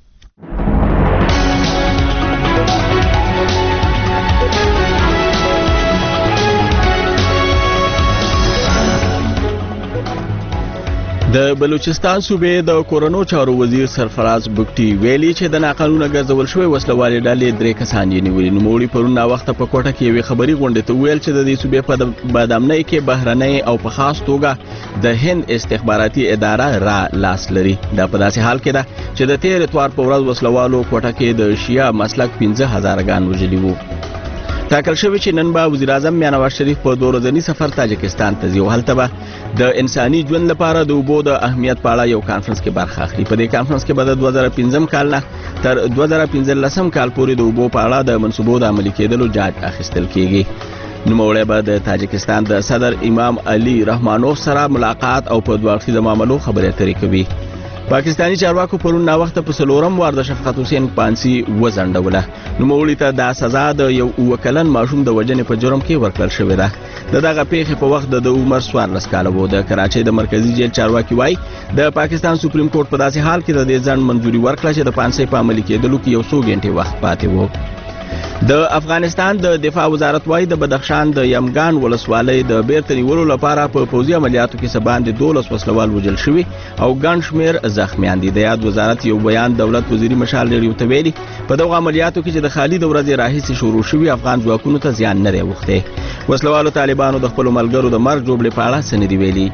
د بلوچستان صوبې د کورونو چارو وزیر سرفراز بګټي ویلي چې د ناقانونه ګرځول شوی وسلوالې ډلې درې کسان یې نیولي. نوموړي پرون ناوخته په کوټه کې یوې خبري غونډې ته ویل چې د دې صوبې په بادامنۍ کې بهرنۍ او په خاص توګه د هند استخباراتي اداره را لاس لري. دا په داسې حال کې ده چې د تیر اتوار په ورځ وسلوالو کوټه کې د شیا مسلک پنځه هزار ګان وژلي وو. ټاکل شوی چې نن به وزیر اعظم میاں نواز شریف په دوه ورځني سفر تاجکستان ته ځي او هلته به د انساني ژوند لپاره د اوبو د اهمیت په اړه یو کانفرنس کې برخه اخلي. په دې کانفرنس کې به د دوه زره پنځم کال نه تر دوه زره پنځلسم کال پورې د اوبو په اړه د منصوبو د عملي کېدلو جاج اخیستل کیږي. نوموړی به د تاجکستان د صدر امام علي رحمانوف سره ملاقات او په دوه اړخیزو معاملو خبرې اترې کوي. پاکستانی چارواکو پرون ناوخته په څلورم وار د شفقت حسین پانسی وزنډوله. نوموړي ته دا سزا د یو اووه کلن ماشوم د وژنې په جرم کې ورکړل شوې ده. د دغه پیښې په وخت د عمر څوارلس کاله و. د کراچۍ د مرکزي جیل چارواکي وایي د پاکستان سپریم کورټ په داسې حال کې د دې ځنډ منځوري ورکړه چې د پانسی په عملي کېدلو کې یو څو غنټې وخت پاتې و. د افغانستان د دفاع وزارت وایي د بدخشان د یمګان ولسوالۍ د بیرته نیولو لپاره په پوځي عملیاتو کې سباندې دولس وسلوال وژل شوي او ګڼ شمېر زخمیان دي. د یاد وزارت یو بیان دولت وزیري مشال ریډیو ته ویلي په دغه عملیاتو کې چې د خالي د ورځې راهیسې شروع شوي افغان ځواکونو ته زیان نه دی اوښتی. وسلوالو طالبانو د خپلو ملګرو د مرګ جوړې په اړه څه نه دي ویلي.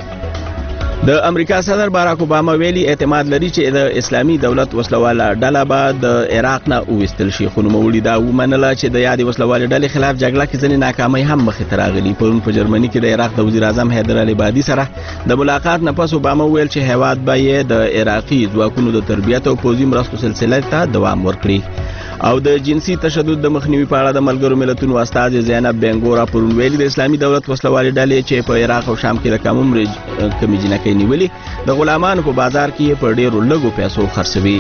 د امریکا صدر باراک اوباما ویلي اعتماد لري چې د اسلامي دولت وسلواله ډله به د عراق نه وویستل شي. خو نوموړي دا ومنله چې د یادې وسلوالې ډلې خلاف جګړه کې ځینې ناکامۍ هم مخې ته راغلي. پرون په جرمني کې د عراق د وزیر اعظم حیدر العبادي سره د ملاقات نه پس اوباما ویل چې هیواد به یې د عراقي ځواکونو د تربیت او پوځي مرستو سلسله ته دوام ورکړي. او د جنسي تشدد د مخنیوي په اړه د ملګرو ملتونو استازي زینب بنګورا پرون ویلي د اسلامي دولت وسلوالې ډلې چې په عراق او شام کې د کم عمر کمې جنکۍ نیولي د غلامانو په بازار کې په ډېرو لږو پیسو خرڅوي.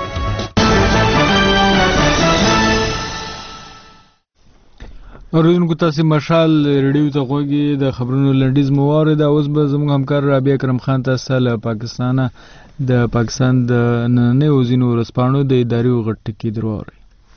اوریدونکو تاسو مشال ریډیو ته غوږی د خبرونو لنډیز مواره دا اوس به زموږ همکار رابعه کرم خان تاسو له پاکستان د پاکستان د نننۍ وزینو ورسپانو د اداري غټ کې درواري.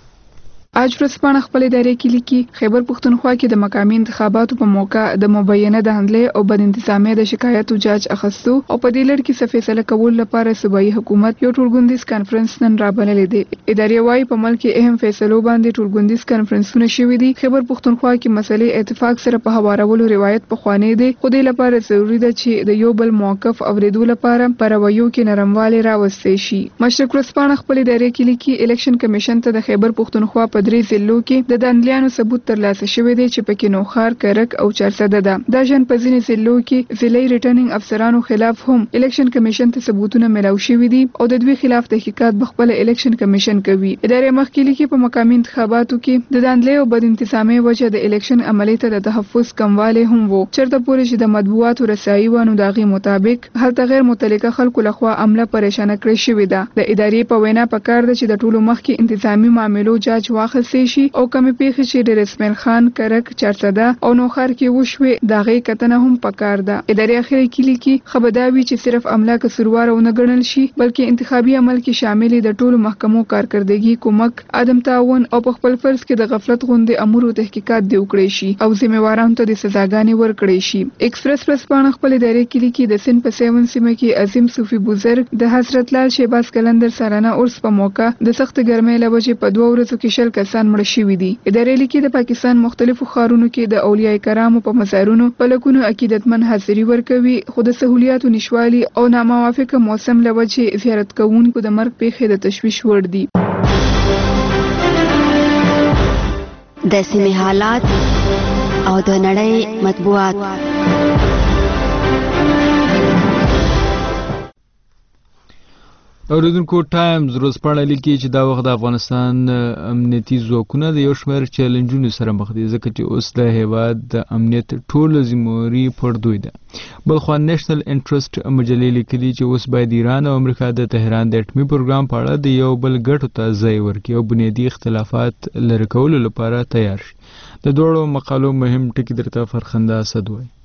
اج ورځپاڼه خپل ادارې کې لیکي خیبر پښتونخوا کې د مقامي انتخاباتو په موقع د مبینه د حملې او بد انتظامي د شکایتو جاج اخستو او په دې لړ کې څه فیصله کول لپاره صوبایي حکومت یو ټولګوندیز کانفرنس نن رابللی دی. ادارې وايي په ملک کې اهم فیصلو باندې ټولګوندیز کانفرنسونه شوي دي. خیبر پښتونخوا کې مسلې اتفاق سره په هوارولو روایت په خوانې دي خو دې لپاره ضروري ده چې د یو بل موقف اوریدو لپاره پر رویو کې نرموالی راوستي شي. مشرق ورځپاڼه خپل ادارې کې لیکي الیکشن کمیشن ته د خیبر پښتونخوا په درې ضلعو کې د دندلیانو ثبوت ترلاسه شوی دی چې پکې نوخار، کرک او چارسده ده. دا ژوند په ځینې ضلعو کې ضلعي ریټرنینګ افسرانو خلاف هم الیکشن کمیشن ته ثبوتونه ملاو شوي دي او د دوی خلاف تحقیقات بخپل الیکشن کمیشن کوي. ادارې مخکې لیکي په مقامي انتخاباتو کې د دندلې او بد انتظامي وجه د الیکشن عملي ته د تحفظ کموالی هم وو. چرته پورې چې د مطبوعاتو رسایي وانه داغي مطابق هلته غیر متعلقه خلکو لخوا عمله پریشانه کړې شوې ده. د ادارې په وینا پکار ده چې د ټولو مخکې انتظامی معاملو جاج واخیستل شي او کمی پیښې چې د رسمن خان، کرک، چارسده او نوخار کې وشوي داغي کتنه هم پکار ده. ادارې اخري کې لیکي خبرداوي چې صرف عمله کسروار او نه ګڼل شي بلکې انتخابي عمل کې شامل د ټولو محکمو کارکردګي، کومک، عدم تعاون او په خپل فرض کې د غفلت غوندې امور او تحقیقات دی وکړي شي او ذمہوارانو ته د سزاګانې ورکړي شي. ایکسپریس ورځپاڼه خپل ادارې کې لیکي د سند په سیون سیمه کې عظیم صوفي بزرګ د حضرت لال شهباز کلندر سالانه عرس په موقع د سخت ګرمۍ له وجې په دوه ورځو کې شل کسان مړه شوي دي. ادارې لیکي د پاکستان مختلفو ښارونو کې د اولیاء کرامو په مزارونو په لکونو عقیدتمن حاضري ورکوي خو د سہولیاتو نشوالي او ناموافقه موسم له وجې زیارت کوونکو د مرګ پیښې د تشویش وړ دي. د سیمې حالات او د نړۍ مطبوعات. اوریدونکو ټایمز ورځپاڼه لیکي چې دا وخت د افغانستان امنیتي ځواکونه د یو شمېر چیلنجونو سره مخ دي ځکه چې اوس د هیواد د امنیت ټوله ذمهواري پر دوی ده. بلخوا نیشنل انټرست مجلې لیکلي چې اوس باید ایران او امریکا د تهران د اټومي پروګرام په اړه د یو بل ګټو ته ځای ورکړي او بنیادي اختلافات لرې کولو لپاره تیار شي. د دواړو مقالو مهم ټکي درته فرخنده اسد وایي.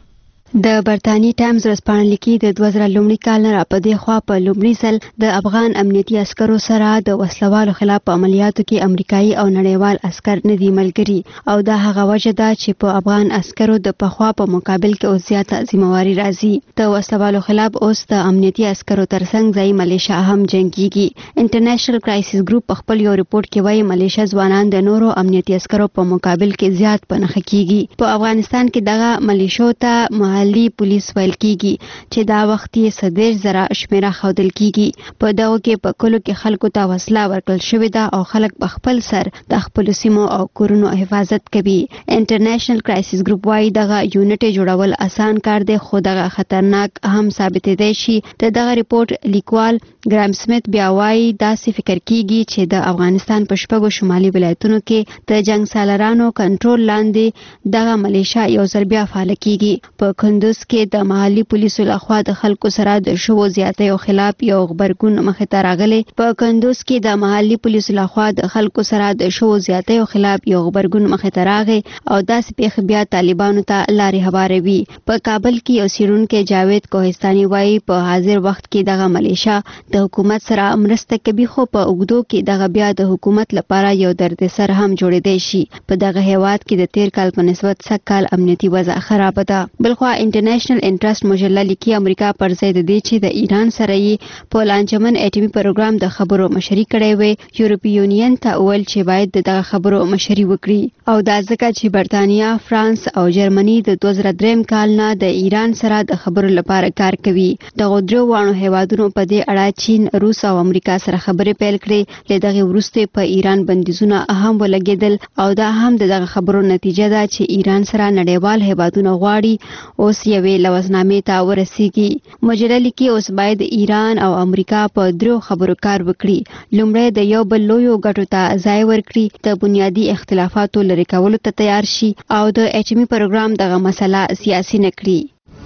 د برتانی ټایمز ورځپاڼه لیکي د دوه زره لومړي کال نه راپدې خوا په لومړي ځل د افغان امنیتي عسکرو سره د وسلوالو خلاف په عملیاتو کې امریکایي او نړیوال عسکر نه دي ملګري او دا هغه وجه ده چې په افغان عسکرو د پخوا په مقابل کې اوس زیاته ذمہواري راځي. د وسلوالو خلاف اوس د امنیتي عسکرو ترڅنګ ځایي ملیشیا هم جنګيږي. انټرنیشنل کرایسس ګروپ په خپل یو ریپورت کې وایي ملیشیا ځوانان د نورو امنیتي عسکرو په مقابل کې زیات پنهخ کیږي. په افغانستان کې دغه ملیشو ته محلي پولیس ویل کیږي چې دا وخت یې سدیر زره شمیره خودل کیږي. په دغه کې په کلو کې خلکو ته وسله ورکړل شوې ده او خلک په خپل سر د خپل سیمو او کورونو حفاظت کوي. انټرنیشنل کرایسس ګروپ وايي دغه یونټ جوړول آسان کار دی خو دغه خطرناک هم ثابت دی شي. دغه ریپورت لیکوال ګرام سمیت بیا وايي داسې فکر کیږي چې د افغانستان په شپږو شمالي ولایتونو کې د جنگ سالارانو کنټرول لاندې دغه ملیشیا یو ځل بیا فعال کیږي. په کندوز کې د محلي پولیسو لخوا د خلکو سره د شوو زیاتیو خلاف یو خبرګون مخې ته راغلی. په کندوز کې د محلي پولیسو لخوا د خلکو سره د شوو زیاتیو خلاف یو خبرګون مخې ته راغی او داسې پیښې بیا طالبانو ته لارې هواروي. په کابل کې یو څېړونکی جاوید کوهستاني وایي په حاضر وخت کې دغه ملیشیا د حکومت سره مرسته کوي خو په اوږدو کې دغه بیا د حکومت لپاره یو دردسر هم جوړېدی شي. په دغه هیواد کې د تیر کال په نسبت سږ کال امنیتي وضع خراب ده. بلخوا انټرنیشنل انټرست مجله لیکي امریکا پر ځای د دې چې د ایران سره یې په لانجمن اټومي پروګرام د خبرو مشري کړې وي یورپی یونین ته ویل چې باید دغه خبرو مشري وکړي او دا ځکه چې برتانیا، فرانس او جرمني د دوه زره درې کال نه د ایران سره د خبرو لپاره کار کوي. دغه درو وانو هیوادونو په دې اړه چین، روس او امریکا سره خبرې پیل کړې. له دغه وروسته په ایران بندیزونه هم ولګېدل او دا هم دغه خبرو نتیجه ده چې ایران سره نړیوال هیوادونه غواړي اوس یوې لوزنامې ته ورسیږي. مجله لیکي اوس باید ایران او امریکا په درو خبرو کار وکړي. لومړی د یو بل لویو ګټو ته ځای ورکړي، د بنیادي اختلافاتو لرې کولو ته تیار شي او د اټومي پروګرام دغه مسله سیاسي نه کړي.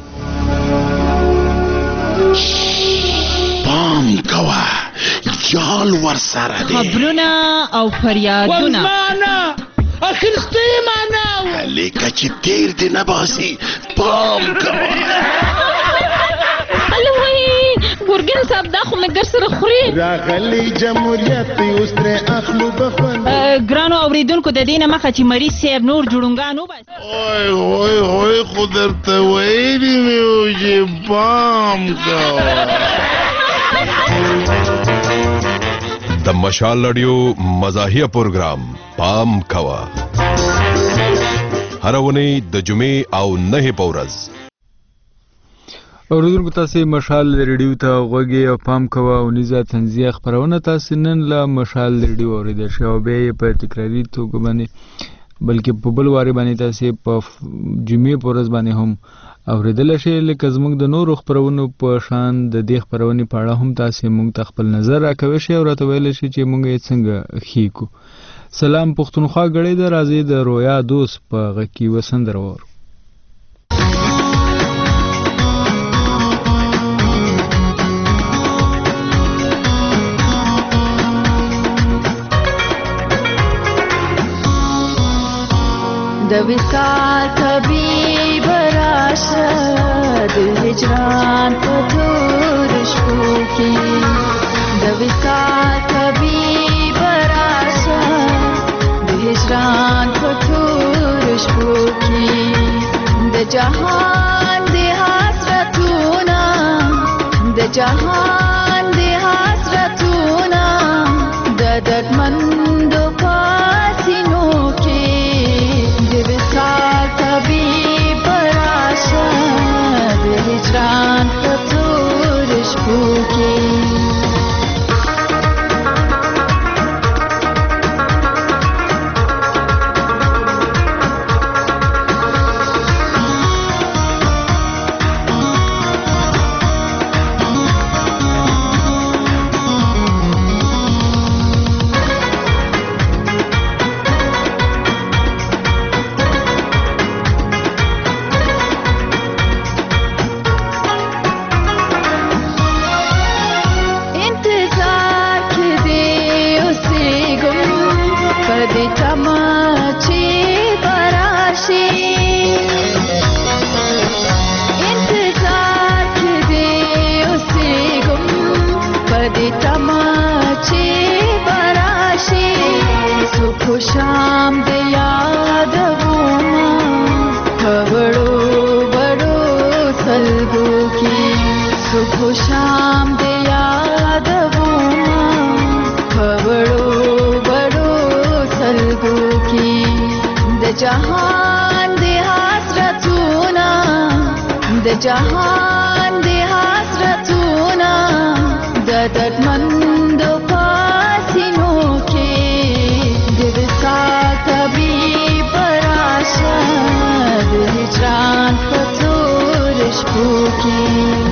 پام کوه جال ورسره دی خبرونه او فریادونه اخر ستې معنا لیکه چې تیر دی نه باسي. پام کوه الوی ګورګین صاحب دا خو مګر سره خوري راغلی جمهوریت اوس تر اخلو بخون. ګرانو اوریدونکو د دینه مخه چې مریض صاحب نور جوړونګانو بس اوه اوه اوه خو درته ویلي مې و چې پام کوه. د مشال رادیو مزاحیه پروګرام پام کوه هر ونی د جمعې او نه په ورځ. اوریدونکو تاسو مشال ریډیو ته غوږی او پام کوه او نيزه تنزیه خبرونه تاسو نن له مشال ریډیو اوریدل شو به په تکراری توګه باندې بلکې په بل واره باندې تاسو په جمعې په ورځ باندې هم اوریدل شي. لکه زموږ د نورو خبرونو په شان د دې خبرونې په اړه هم تاسو موږ ته خپل نظر راکوي شي او راته ویل شي چې موږ یې څنګه خېکو. سلام پښتونخوا غړې د راځي د رویا دوست په غکی وسندر ور د وصال طبيب راشه د هجران په تور شپو کې د وصال طبيب راشه د هجران په تور شپو کې د جهان د حسرتونه د جهان د حسرتونه د دردمندو پاسینو کې د وصال طبيب راشه د هجران په تور شپو کې نام دې یادومه په وړو بړو سلګو کې د جهان دې حسرتونه د جهان دې حسرتونه د دردمندو پاسینو کې د وصال طبیب راشه د هجران په تور شپو کې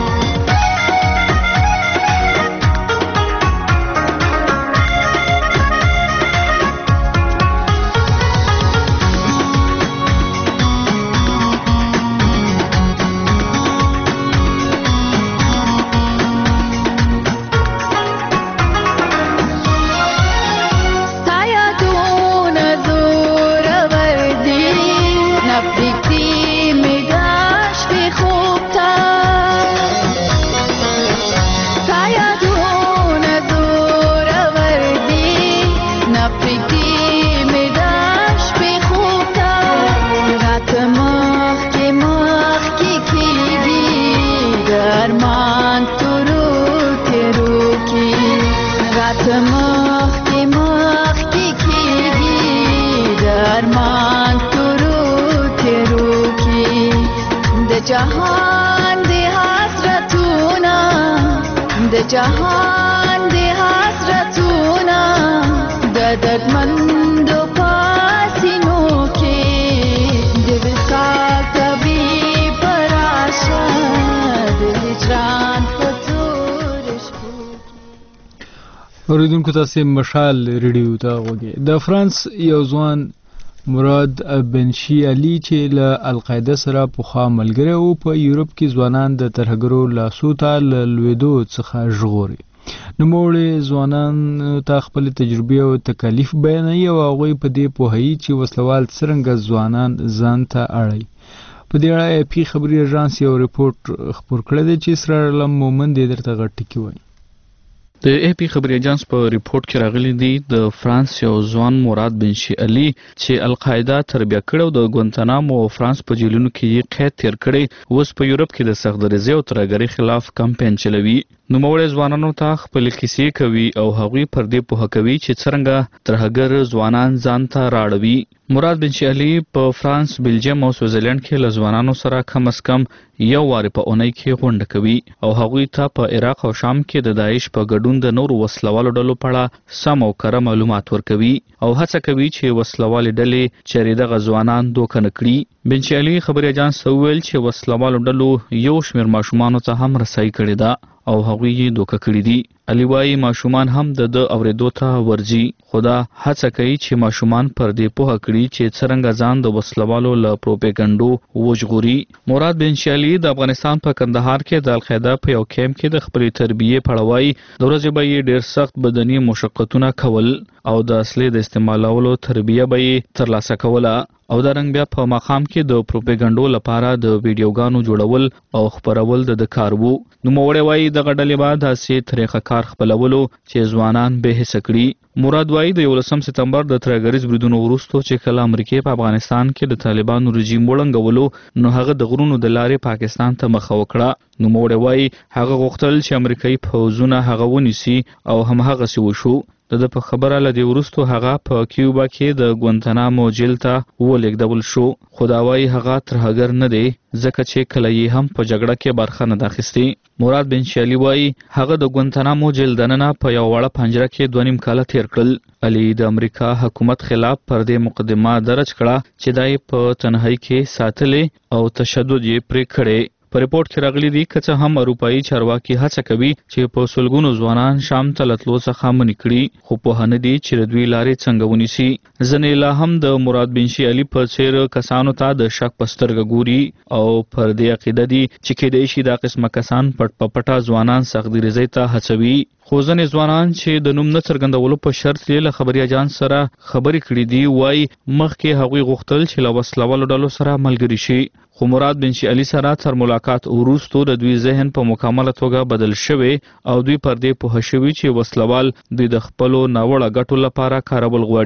जहान दे हसरतूना द जहान दे हसरतूना द दर्दमंदो पासिनो के द विसाल तबीब राशा द हिजरान पतोर اوریدونکو تاسو مشال ریډیو ته وګورئ. د فرانس یو ځوان مراد بنشي علي چې له القاعده سره پخوا ملګری وو په یورپ کې ځوانان د ترهګرو لاسو ته له لوېدو څخه ژغوري. نوموړي ځوانان ته خپل تجربې او تکالیف بیانوي او هغوی په دې پوهوي چې وسلوال څرنګه ځوانان ځان ته اړوي. په دې اړه پی خبري اژانس یو ریپورت خپور کړی دی چې اسرار علم مومند یې درته غټ ټکي وایي. د اے پی خبري اژانس په ریپورت کې راغلي دی د فرانس یو ځوان مراد بنشي علي چې القاعده تربیه کړو د ګوانتانامو او فرانس په جیلونو کې قید تیر کړي اوس په یورپ کې د سختدریزۍ او ترهګرۍ خلاف کمپاین چلوي. نوموړي ځوانانو ته خپل کیسې کوي او هغوی پر دې پوهه کوي چې څرنګه ترهګر ځوانان ځان ته راړوي. مراد بنشي علي په فرانس، بلجیم او سویټزرلند کې له ځوانانو سره کم از کم یو وار په اونۍ کې غونډه کوي او هغوی ته په عراق او شام کې د داعش په ګډون د نورو وسلوالو ډلو په اړه سم او کره معلومات ورکوي او هڅه کوي چې وسلوالې ډلې چیرې دغه ځوانان دوکه نه کړي. بنشي علي خبري اژانس ته وویل چې وسلوالو ډلو یو شمېر ماشومانو ته هم رسایي کړې ده او هغوی یې دوکه کړي دي. علي وایي ماشومان هم د د اورېدو ته ورځي خو دا هڅه کوي چې ماشومان پر دې پوهه کړي چې څرنګه ځان د وسلوالو له پروپاګانډو وژغوري. مراد بنشي علي د افغانستان په کندهار کې د القاعده په یو کیمپ کې د خپلې تربیې په اړه وایي د ورځې به یې ډېر سخت بدني مشقتونه کول او د اصلي د استعمالولو تربیه به یې ترلاسه کوله او دا رنګ بیا په مقام کې د پروپاګانډو لپاره د ویډیوګانو جوړول او خپرول د کار وو. نوموړی وایي دغه ډلې به داسې طریقه کار خپلولو چې ځوانان بې حسه کړي. مراد وایي د یولسم سپتمبر د ترهګریز بریدونو وروسته چې کله امریکې په افغانستان کې د طالبانو رژیم وړنګولو نو هغه د غرونو د لارې پاکستان ته مخه وکړه. نوموړی وایي هغه غوښتل چې امریکایي پوځونه هغه ونیسي او همهغسې وشو. د په خبره له دې وروسته هغه په کیوبا کې د ګوانتانامو جیل ته ولېږدول شو خو دا وایي هغه ترهګر نه دی ځکه چې کله یې هم په جګړه کې برخه نه ده اخیستې. مراد بنشي علي وایي هغه د ګوانتانامو جیل دننه په یو وړه پنجره کې دوه نیم کاله تیر کړل. علي د امریکا حکومت خلاف پر دې مقدمه درج کړه چې دا یې په تنهایی کې ساتلې او تشدد یې پرې کړی. په ریپورت کې راغلي دي که څه هم اروپایي چارواکي هڅه کوي چې په سلګونو ځوانان شام ته له تلو څخه منع کړي خو پوهه نه دي چې د دوی لارې څنګه ونیسي. ځینې لا هم د مراد بنشي علي په څېر کسانو ته د شک په سترګه ګوري او پر دې عقیده دي چې کیدای شي دا قسمه کسان پټ په پټه ځوانان سختګریزۍ ته هڅوي. خو ځینې ځوانان چې د نوم نه څرګندولو په شرط یې له خبري اژانس سره خبرې کړې دي وایي مخکې هغوی غوښتل چې له وسلوالو ډلو سره ملګري شي خو مراد بنشي علي سره تر ملاقات وروسته د دوی ذهن په مکمله توګه بدل شوی او دوی پر دې پوه شوي چې وسلوال دوی د خپلو ناوړه ګټو لپاره کارول غواړي.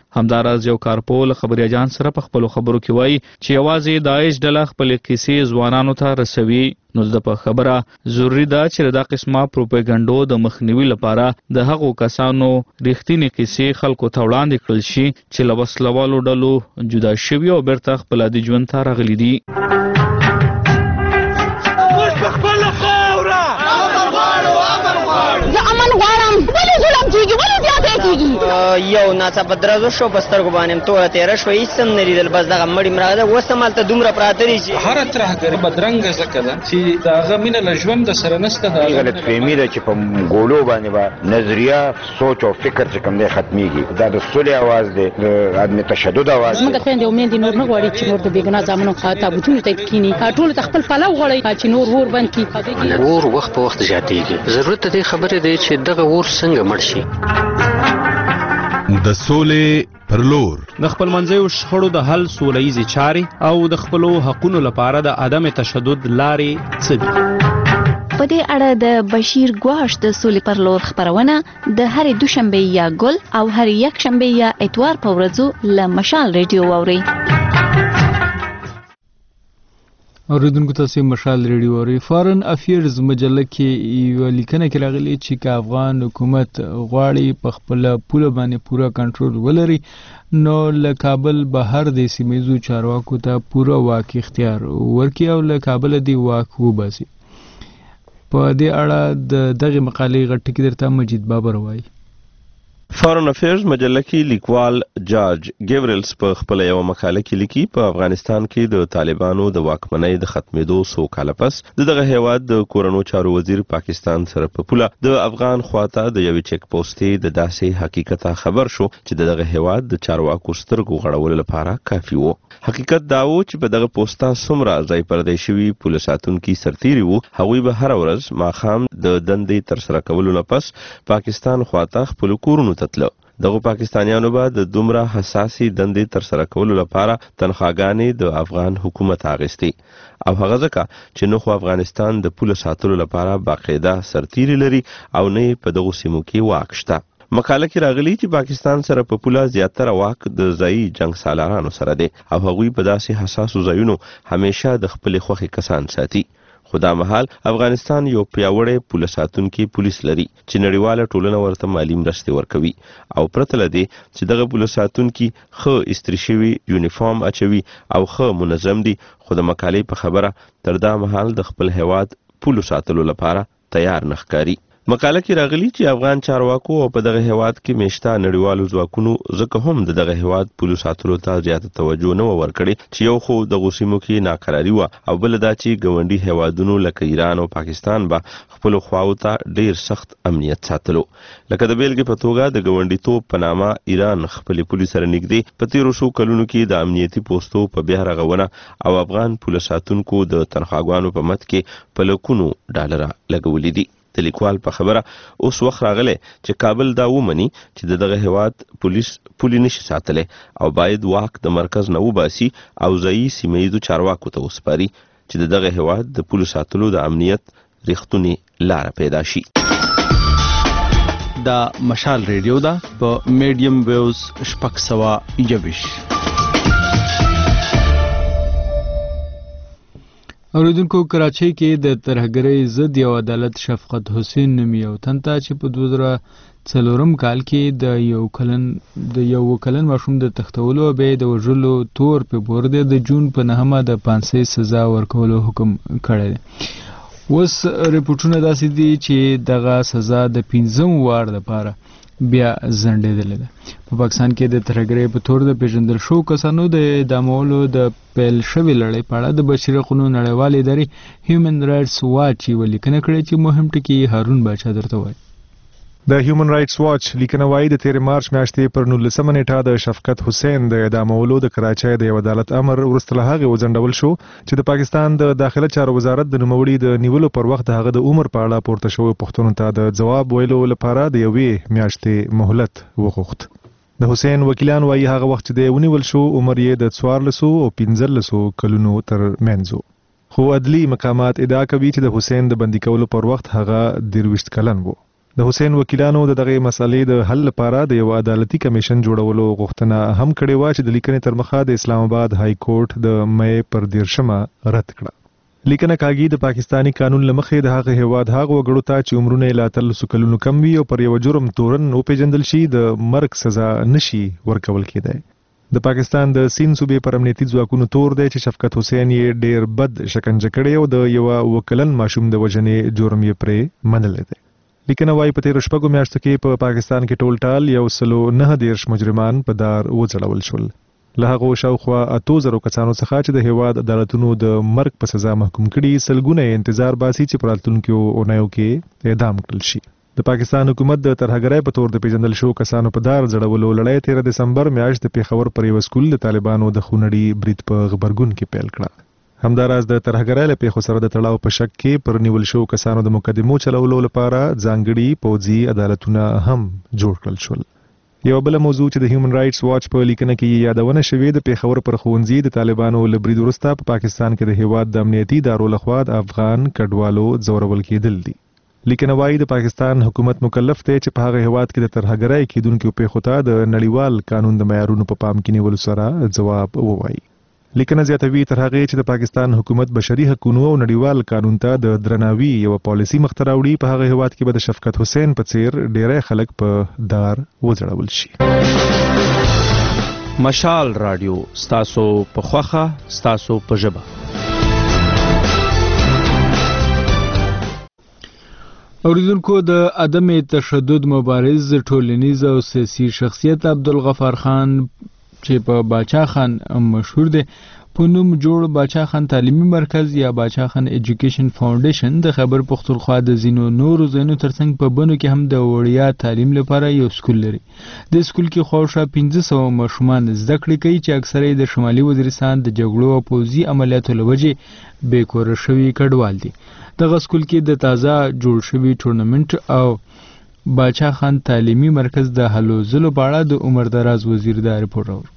همداراز یو کارپول خبري اجانس سره په خپل خبرو کې وایي چې یوازې داعش ډله خپل کیسې ځوانانو ته رسوي. نو د په خبره ضروری ده چې دا قسمه پروپاګاندا د مخنیوي لپاره د هغو کسانو ریښتینی کیسې خلکو ته وړاندې کړل شي چې له وسلوالو ډلو جدا شوي او بیرته خپل عادي ژوند ته راغلي دي. یو ناڅاپه درزو شو په سترګو باندې توره تېره شوه هېڅ هم نه لیدل بس دغه مړي مړه ده اوس هم هلته دومره پراته دي چې هره ترهګري بدرنګه ځکه ده چې د هغه مینه له ژونده سره نشته. غلطفهمي ده چې په ګولو باندې به نظریه سوچ او فکر چې کوم دی ختمیږي. دا د سولې اواز دی د عدم تشدد اواز دی. زموږ خویندې او میندې نور نه غواړي چې نور د بېګناه زامنو تابوتونو ته کښېني ټولو ته خپل پلو غواړي چې نور اور بند کړي. اور وخت په وخت زیاتېږي. ضرورت د دې خبرې دی چې دغه اور څنګه مړ شي. د سولې پر لور د خپل منځیو شخړو د حل سوله ییزې چارې او د خپلو حقونو لپاره د عدم تشدد لارې څه دي. په دې اړه د بشیر ګواش د سولې پر لور خبرونه د هرې دوشنبې یا ګل او هرې یکشنبې یا اتوار په ورځو له مشال ریډیو واورئ. اوریدونکو تاسو مشال ریډیو اورئ. فارن افیرز مجله کې یو لیکنه کې راغلی چې که افغان حکومت غواړي په خپل پوله باندې پوره کنټرول ولري نو له کابل بهر د سیمایي چارواکو ته پوره واک اختیار ورکړي او له کابل دی واک وباسي. په دې اړه د دغه مقالې غټ کې درته مجید بابر وایي. فارن افیرز مجله کې لیکوال جارج ګیورلز په خپل یو مقاله کې لیکي په افغانستان کې د طالبانو د واکمنۍ د ختمېدو څو کاله پس دغه هیواد د کورونو چارو وزیر پاکستان سره په پوله د افغان خواته د یوې چک پوسټې د داسې حقیقت خبر شو چې دغه هیواد د چارواکو سترګو غړولو لپاره کافي وو. حقیقت دا و چې په دغه پوسټه څومره ځای پردی شوي پوله ساتونکي سرتیري وو هغوی به هره ورځ ماښام د دندې ترسره کولو نه پس پاکستان خواته خپلو کورونو تتلو. دغه پاکستانیانو به د دومره حساسي دندې ترسره کولو لپاره تنخواګانې د افغان حکومت اخیستي او هغه ځکه چې نو خو افغانستان د پوله ساتلو لپاره باقاعده سرتیري لري او نه په دغه سیمو کې واک شته. مقاله کې راغلی چې پاکستان سره په پوله زیاتره واک د ځایي جنگ سالارانو سره دی او هغوی په داسې حساسو ځایونو همیشه د خپلې خوښې کسان ساتي. خو دا مهال افغانستان یو پیاوړی پوله ساتونکي پولیس لري چې نړیواله ټولنه ورته مالي مرستې ورکوي او پرته له دې چې دغه پوله ساتونکي ښه استری شوي یونیفارم اچوي او ښه منظم دي خو د مقالې په خبره تر دا مهال د خپل هیواد پولو ساتلو لپاره تیار نه ښکاري. مقاله کې راغلی چې افغان چارواکو او په دغه هیواد کې میشته نړیوالو ځواکونو ځکه هم د دغه هیواد پولو ساتلو ته زیاته توجه نه ورکړي چې یو خو دغه سیمو کې ناقراري وه او بل دا چې ګاونډي هیوادونو لکه ایران او پاکستان به خپلو خواو ته ډیر سخت امنیت ساتلو. لکه د بیلګې په توګه د ګاونډیتوب په نامه ایران خپلې پولې سره نږدې په تیرو څو کلونو کې د امنیتي پوستو په بیا رغونه او افغان پوله ساتونکو د تنخواګانو په مد کې په لکونو ډالره لګولي دي. د لیکوال په خبره اوس وخت راغلی چې کابل دا ومني چې د دغه هیواد پولیس پولې نشي ساتلی او باید واک د مرکز نه وباسي او ځایي سیمهییزو چارواکو ته وسپاري چې د دغه هیواد د پولو ساتلو د امنیت ریښتونې لاره پیدا شي. دا مشال ریډیو ده په میډیم ویوز شپږ سوه یوویشت. اوریدونکو کراچۍ کې د ترهګرۍ ضد یو عدالت شفقت حسین نومي یو تن ته چې په دوه زره څلورم کال کې د یو کلن د یو کلن ماشوم د تښتولو او بیا د وژلو تور په بورده د جون په نهمه د پانسۍ سزا ورکولو حکم کړی دی. اوس ریپورټونه داسې دي چې دغه سزا د پنځم وار لپاره بیا ځنډېدلې ده. په پاکستان کې د ترهګرۍ په تور د پیژندل شوو کسانو د اعدامولو د پیل شوې لړۍ په اړه د بشري حقونو نړیوالې ادارې هیومن رایټس واچ یوه لیکنه کړې چې مهم ټکي هارون باچا درته وایي. د هیومن رایټس واچ لیکنه وایي د تیرې مارچ میاشتې پر نولسمه نیټه د شفقت حسین د اعدامولو د کراچۍ د یو عدالت امر وروسته له هغې وځنډول شو چې د پاکستان د داخله چارو وزارت د نوموړي د نیولو پر وخت د هغه د عمر په اړه پورته شویو پوښتنو ته د ځواب ویلو لپاره د یوې میاشتې مهلت وغوښت. د حسین وکیلان وایي هغه وخت چې دی ونیول شو عمر یې د څوارلسو او پنځلسو کلونو تر منځ و. خو عدلي مقامات ادعا کوي چې د حسین د بندي کولو پر وخت هغه درویشت کلن و. د حسین وکیلانو د دغه مسلې د حل لپاره د یو عدالتي کمیشن جوړولو غوښتنه هم کړې و چې د لیکنې تر مخه د اسلام آباد های کورټ د مې پر دیرشمه رد کړه. لیکنه کاږي د پاکستانی قانون لمخې د هغه هیواد هغه وګړو ته چې عمرونه لا تلسو کلونو کم وي او پر یو جرم تورن وپیژندل شي د مرګ سزا نشي ورکول کېدای. د پاکستان د سین صوبې پر امنیتي ځواکونو تور دی چې شفقت حسین یې ډیر بد شکنجه کړی او د یو وکلن ماشوم د وجنې جرم یې پرې منلی دی. لیکنه وايي په تیرو شپږو میاشتو کې په پاکستان کې ټول ټال یو سلو نه دیرش مجرمان په دار وځړول شول. له هغو شاوخوا اتو زرو کسانو څخه چې د هیواد عدالتونو د مرګ په سزا محکوم کړي سلګونه انتظار باسي چې په راتلونکو اونیو کې اعدام کړل شي. د پاکستان حکومت د ترهګرۍ په تور د پیژندل شو کسانو په دار ځړولو لړۍ تیر دسمبر میاشت د پیښور پر یو سکول د طالبانو د خونړي برید په غبرګون کې پیل کړه. همداراز د ترهګرۍ له پیښو سره د تړاو په شک کې پر نیول شو کسانو د مقدمو چلولو لپاره ځانګړي پوځي عدالتونه هم جوړ کړل شول. یو بل موضوع چې د هیومن رائټس واچ په لیکنه کې یادونه شوې د پیښور پر ښوونځي د طالبانو له برید وروسته په پاکستان کې د هیواد د امنیتي ادارو لخوا د افغان کډوالو ځورول کېدل دي. لیکنه وايي د پاکستان حکومت مکلف دی چې په هغه هیواد کې د ترهګرۍ کېدونکو پیښو ته د نړیوال قانون د معیارونو په پام کې نیولو سره جواب ووایي. لیکنه زیاتوي تر هغه چې د پاکستان حکومت بشري حقوقو او نړیوال قانون ته د درناوي یو پالیسي مخ ته راوړي. په هغه هیواد کې به د شفقت حسین په څیر ډیری خلک په دار وځړول شي. مشال رادیو ستاسو په خوخه ستاسو په ژبه. اوریدونکو د عدم تشدد مبارز ټولنیز او سیاسي شخصیت عبدالغفار خان چې په باچا خان مشهور دی په نوم جوړ باچا خان تعلیمي مرکز یا باچا خان ایجوکیشن فاونډیشن د خیبر پختونخوا د ځینو نورو ځایونو ترڅنګ په بنو کې هم د وړیا تعلیم لپاره یو سکول لري. د سکول کې خواوشا پنځه سوه ماشومان زده کړې کوي چې اکثره د شمالي وزیرستان د جګړو او پوځي عملیاتو له وجې بېکوره شوي کډوال دي. دغه سکول کې د تازه جوړ شوي ټورنمنټ او باچا خان تعلیمي مرکز د هلو ځلو په اړه د عمر دراز وزیر دا رپورټ راوړ.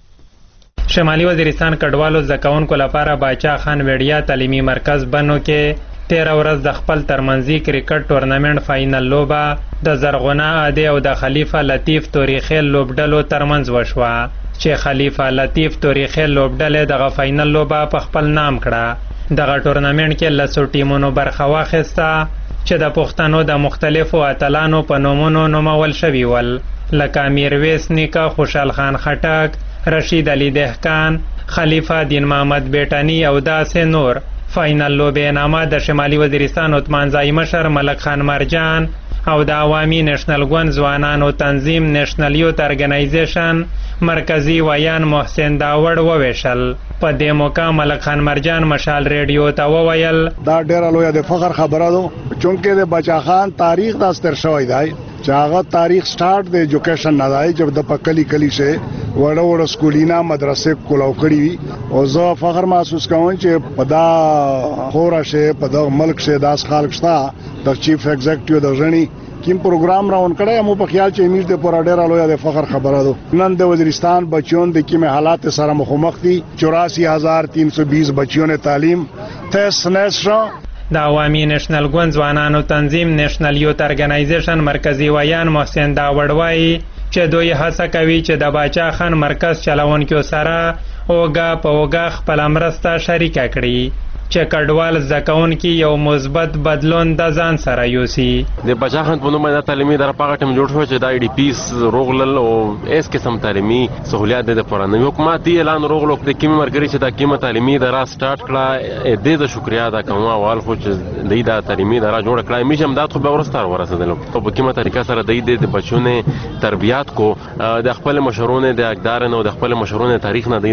شمالي وزیرستان کډوالو زده کوونکو لپاره باچا خان وړیا تعلیمي مرکز بنو کې تیره ورځ د خپل ترمنځي کرکټ ټورنمنټ فاینل لوبه د زرغونه عادي او د خلیفه لطیف توریخیل لوبډلو ترمنځ وشوه چې خلیفه لطیف توریخیل لوبډلې دغه فاینل لوبه په خپل نام کړه. دغه ټورنمنټ کې لسو ټیمونو برخه واخیسته چې د پښتنو د مختلفو اتلانو په نومونو نومول شوي ول لکه میرویس نیکه، خوشحال خان خټک، رشید علی دهقان، خلیفه دین محمد بیٹانی او داسې نور. فاینل لوبې نامه د شمالي وزیرستان عثمانزای مشر ملک خان مرجان او د عوامي نېشنل ګوند ځوانانو تنظیم نېشنل یوت ارګنایزیشن مرکزی ویان محسن داوړ وویشل. په دې موقع ملک خان مرجان مشال ریډیو ته وویل دا ډېره لویه د فخر خبره ده چونکې د بچا خان تاریخ دا ستر شوی دی چې هغه تاریخ سٹارټ د ایجوکیشن نه دی چې د پکلی کلی سے وړو وړو سکولینا مدرسې کولاو کړی وي او زه فخر محسوس کوم چې په دا خوره شه په دا ملک سے داس خلک شته د چیف ایگزیکټیو د ژنی کوم پروګرام راون کړی مو په خیال چې امیر د پورا ډېر لوی د فخر خبره ده. نن د وزیرستان بچیون د کوم حالات سره مخامخ دي چوراسی هزار تین سو بیس بچیون تعلیم تیس نشو. د عوامي نېشنل ګوند ځوانانو تنظیم نېشنل یوت ارګنایزیشن مرکزی ویان محسن داوړ وایي چې دوی هڅه کوي چې د باچا خان مرکز چلونکو سره اوګه په اوګه خپل مرسته شریکه کړي چې کډوال زده کوونکي یو مثبت بدلون د ځان سره یوسي. د باچا خان په نوم د تعلیمي اداره په هغه ټیم جوړ شو چې د آی ډي پیس روغلل او اس قسم تعلیمي سہولیات د پرانه حکومت دی اعلان روغلو د کیمه مرګري چې د کیمه تعلیمي اداره سٹارټ کړه د دې شکریا ادا کوم اول خو چې د دې تعلیمي اداره جوړ کړه میشم امداد خو به ورستار ورسېدل او په کیمه طریقه سره د دې د بچونه تربیات کو د خپل مشرونه د اقدار نه د خپل مشرونه تاریخ نه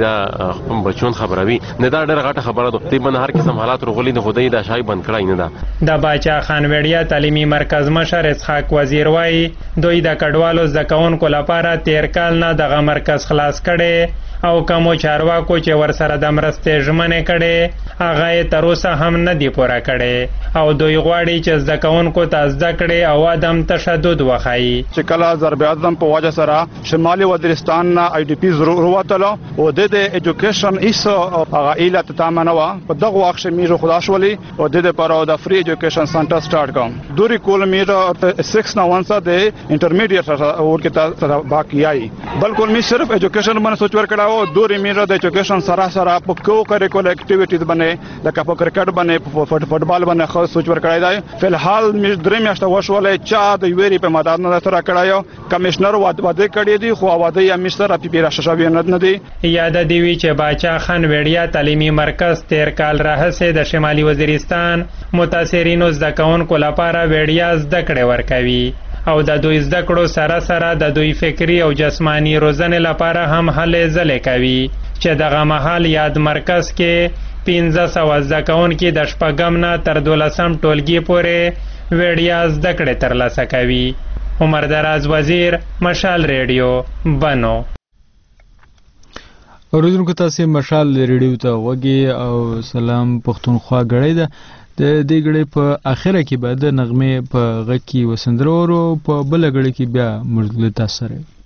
د بچون خبروي نه دا ډېر غټه خبره ده تقریبا هر قسم حالات رغولي د خدای د شای بند کړای نه ده. د باچا خان وړیا تعلیمي مرکز مشر اسحاق وزیر وایي دوی د کډوالو زده کوونکو لپاره تیر کال نه دغه مرکز خلاص کړي او کومو چارواکو چې ورسره د مرستې ژمنې کړې هغه یې تر اوسه هم نه دي پوره کړې او دوی غواړي چې زده کوونکو ته زده کړې او عدم تشدد وښایي. چې کله ضرب اعظم په وجه سره شمالي وزیرستان نه آی ډي پی وروتله او د ایجوکیشن هیڅ هغه علت تامه نه وه. په دغه وخت میرو خدا شولي او د لپاره د فری ایجوکیشن سنټر سٹارټ کوم. دوری کول میرو سکس نه ونسه د انټرمیډیټ ورکه تا باقی آئی بلکل می صرف ایجوکیشن باندې سوچ ورکړه او دوی میرو د ایجوکیشن سره سره په کو کریکول اکټیویټیز باندې د کپ کرکټ باندې فوټبال باندې خو سوچ ورکړای دی. فلحال می درې میاشتې وشولې چا د ویری په مدار نه سره کړایو. کمشنر واده کړی دی خو واده یې مشر په پیرا ششاوی نه دی. یاد دی وی چې باچا خان وړیا تعلیمي مرکز تیر کال راهسه د شمالي وزیرستان متاثرینو زده کوونکو لپاره وړیا زده کړې ورکوي او د دوی زده کړو سره سره د دوی فکری او جسمانی روزنې لپاره هم هلې ځلې کوي چې دغه مهال یاد مرکز کې پنځه سوه زده کوونکي د شپږم نه تر دولسم ټولګي پورې وړیا زده کړې ترلاسه کوي. عمر دراز وزیر، مشال ریډیو، بنو. اوریدونکو تاسو مشال ریډیو ته وګي او سلام پښتونخوا غړې ده. د دې غړې په اخره کې به د نغمه په غږ کې وسندرو په بل غړې کې بیا مرګ له تاسو سره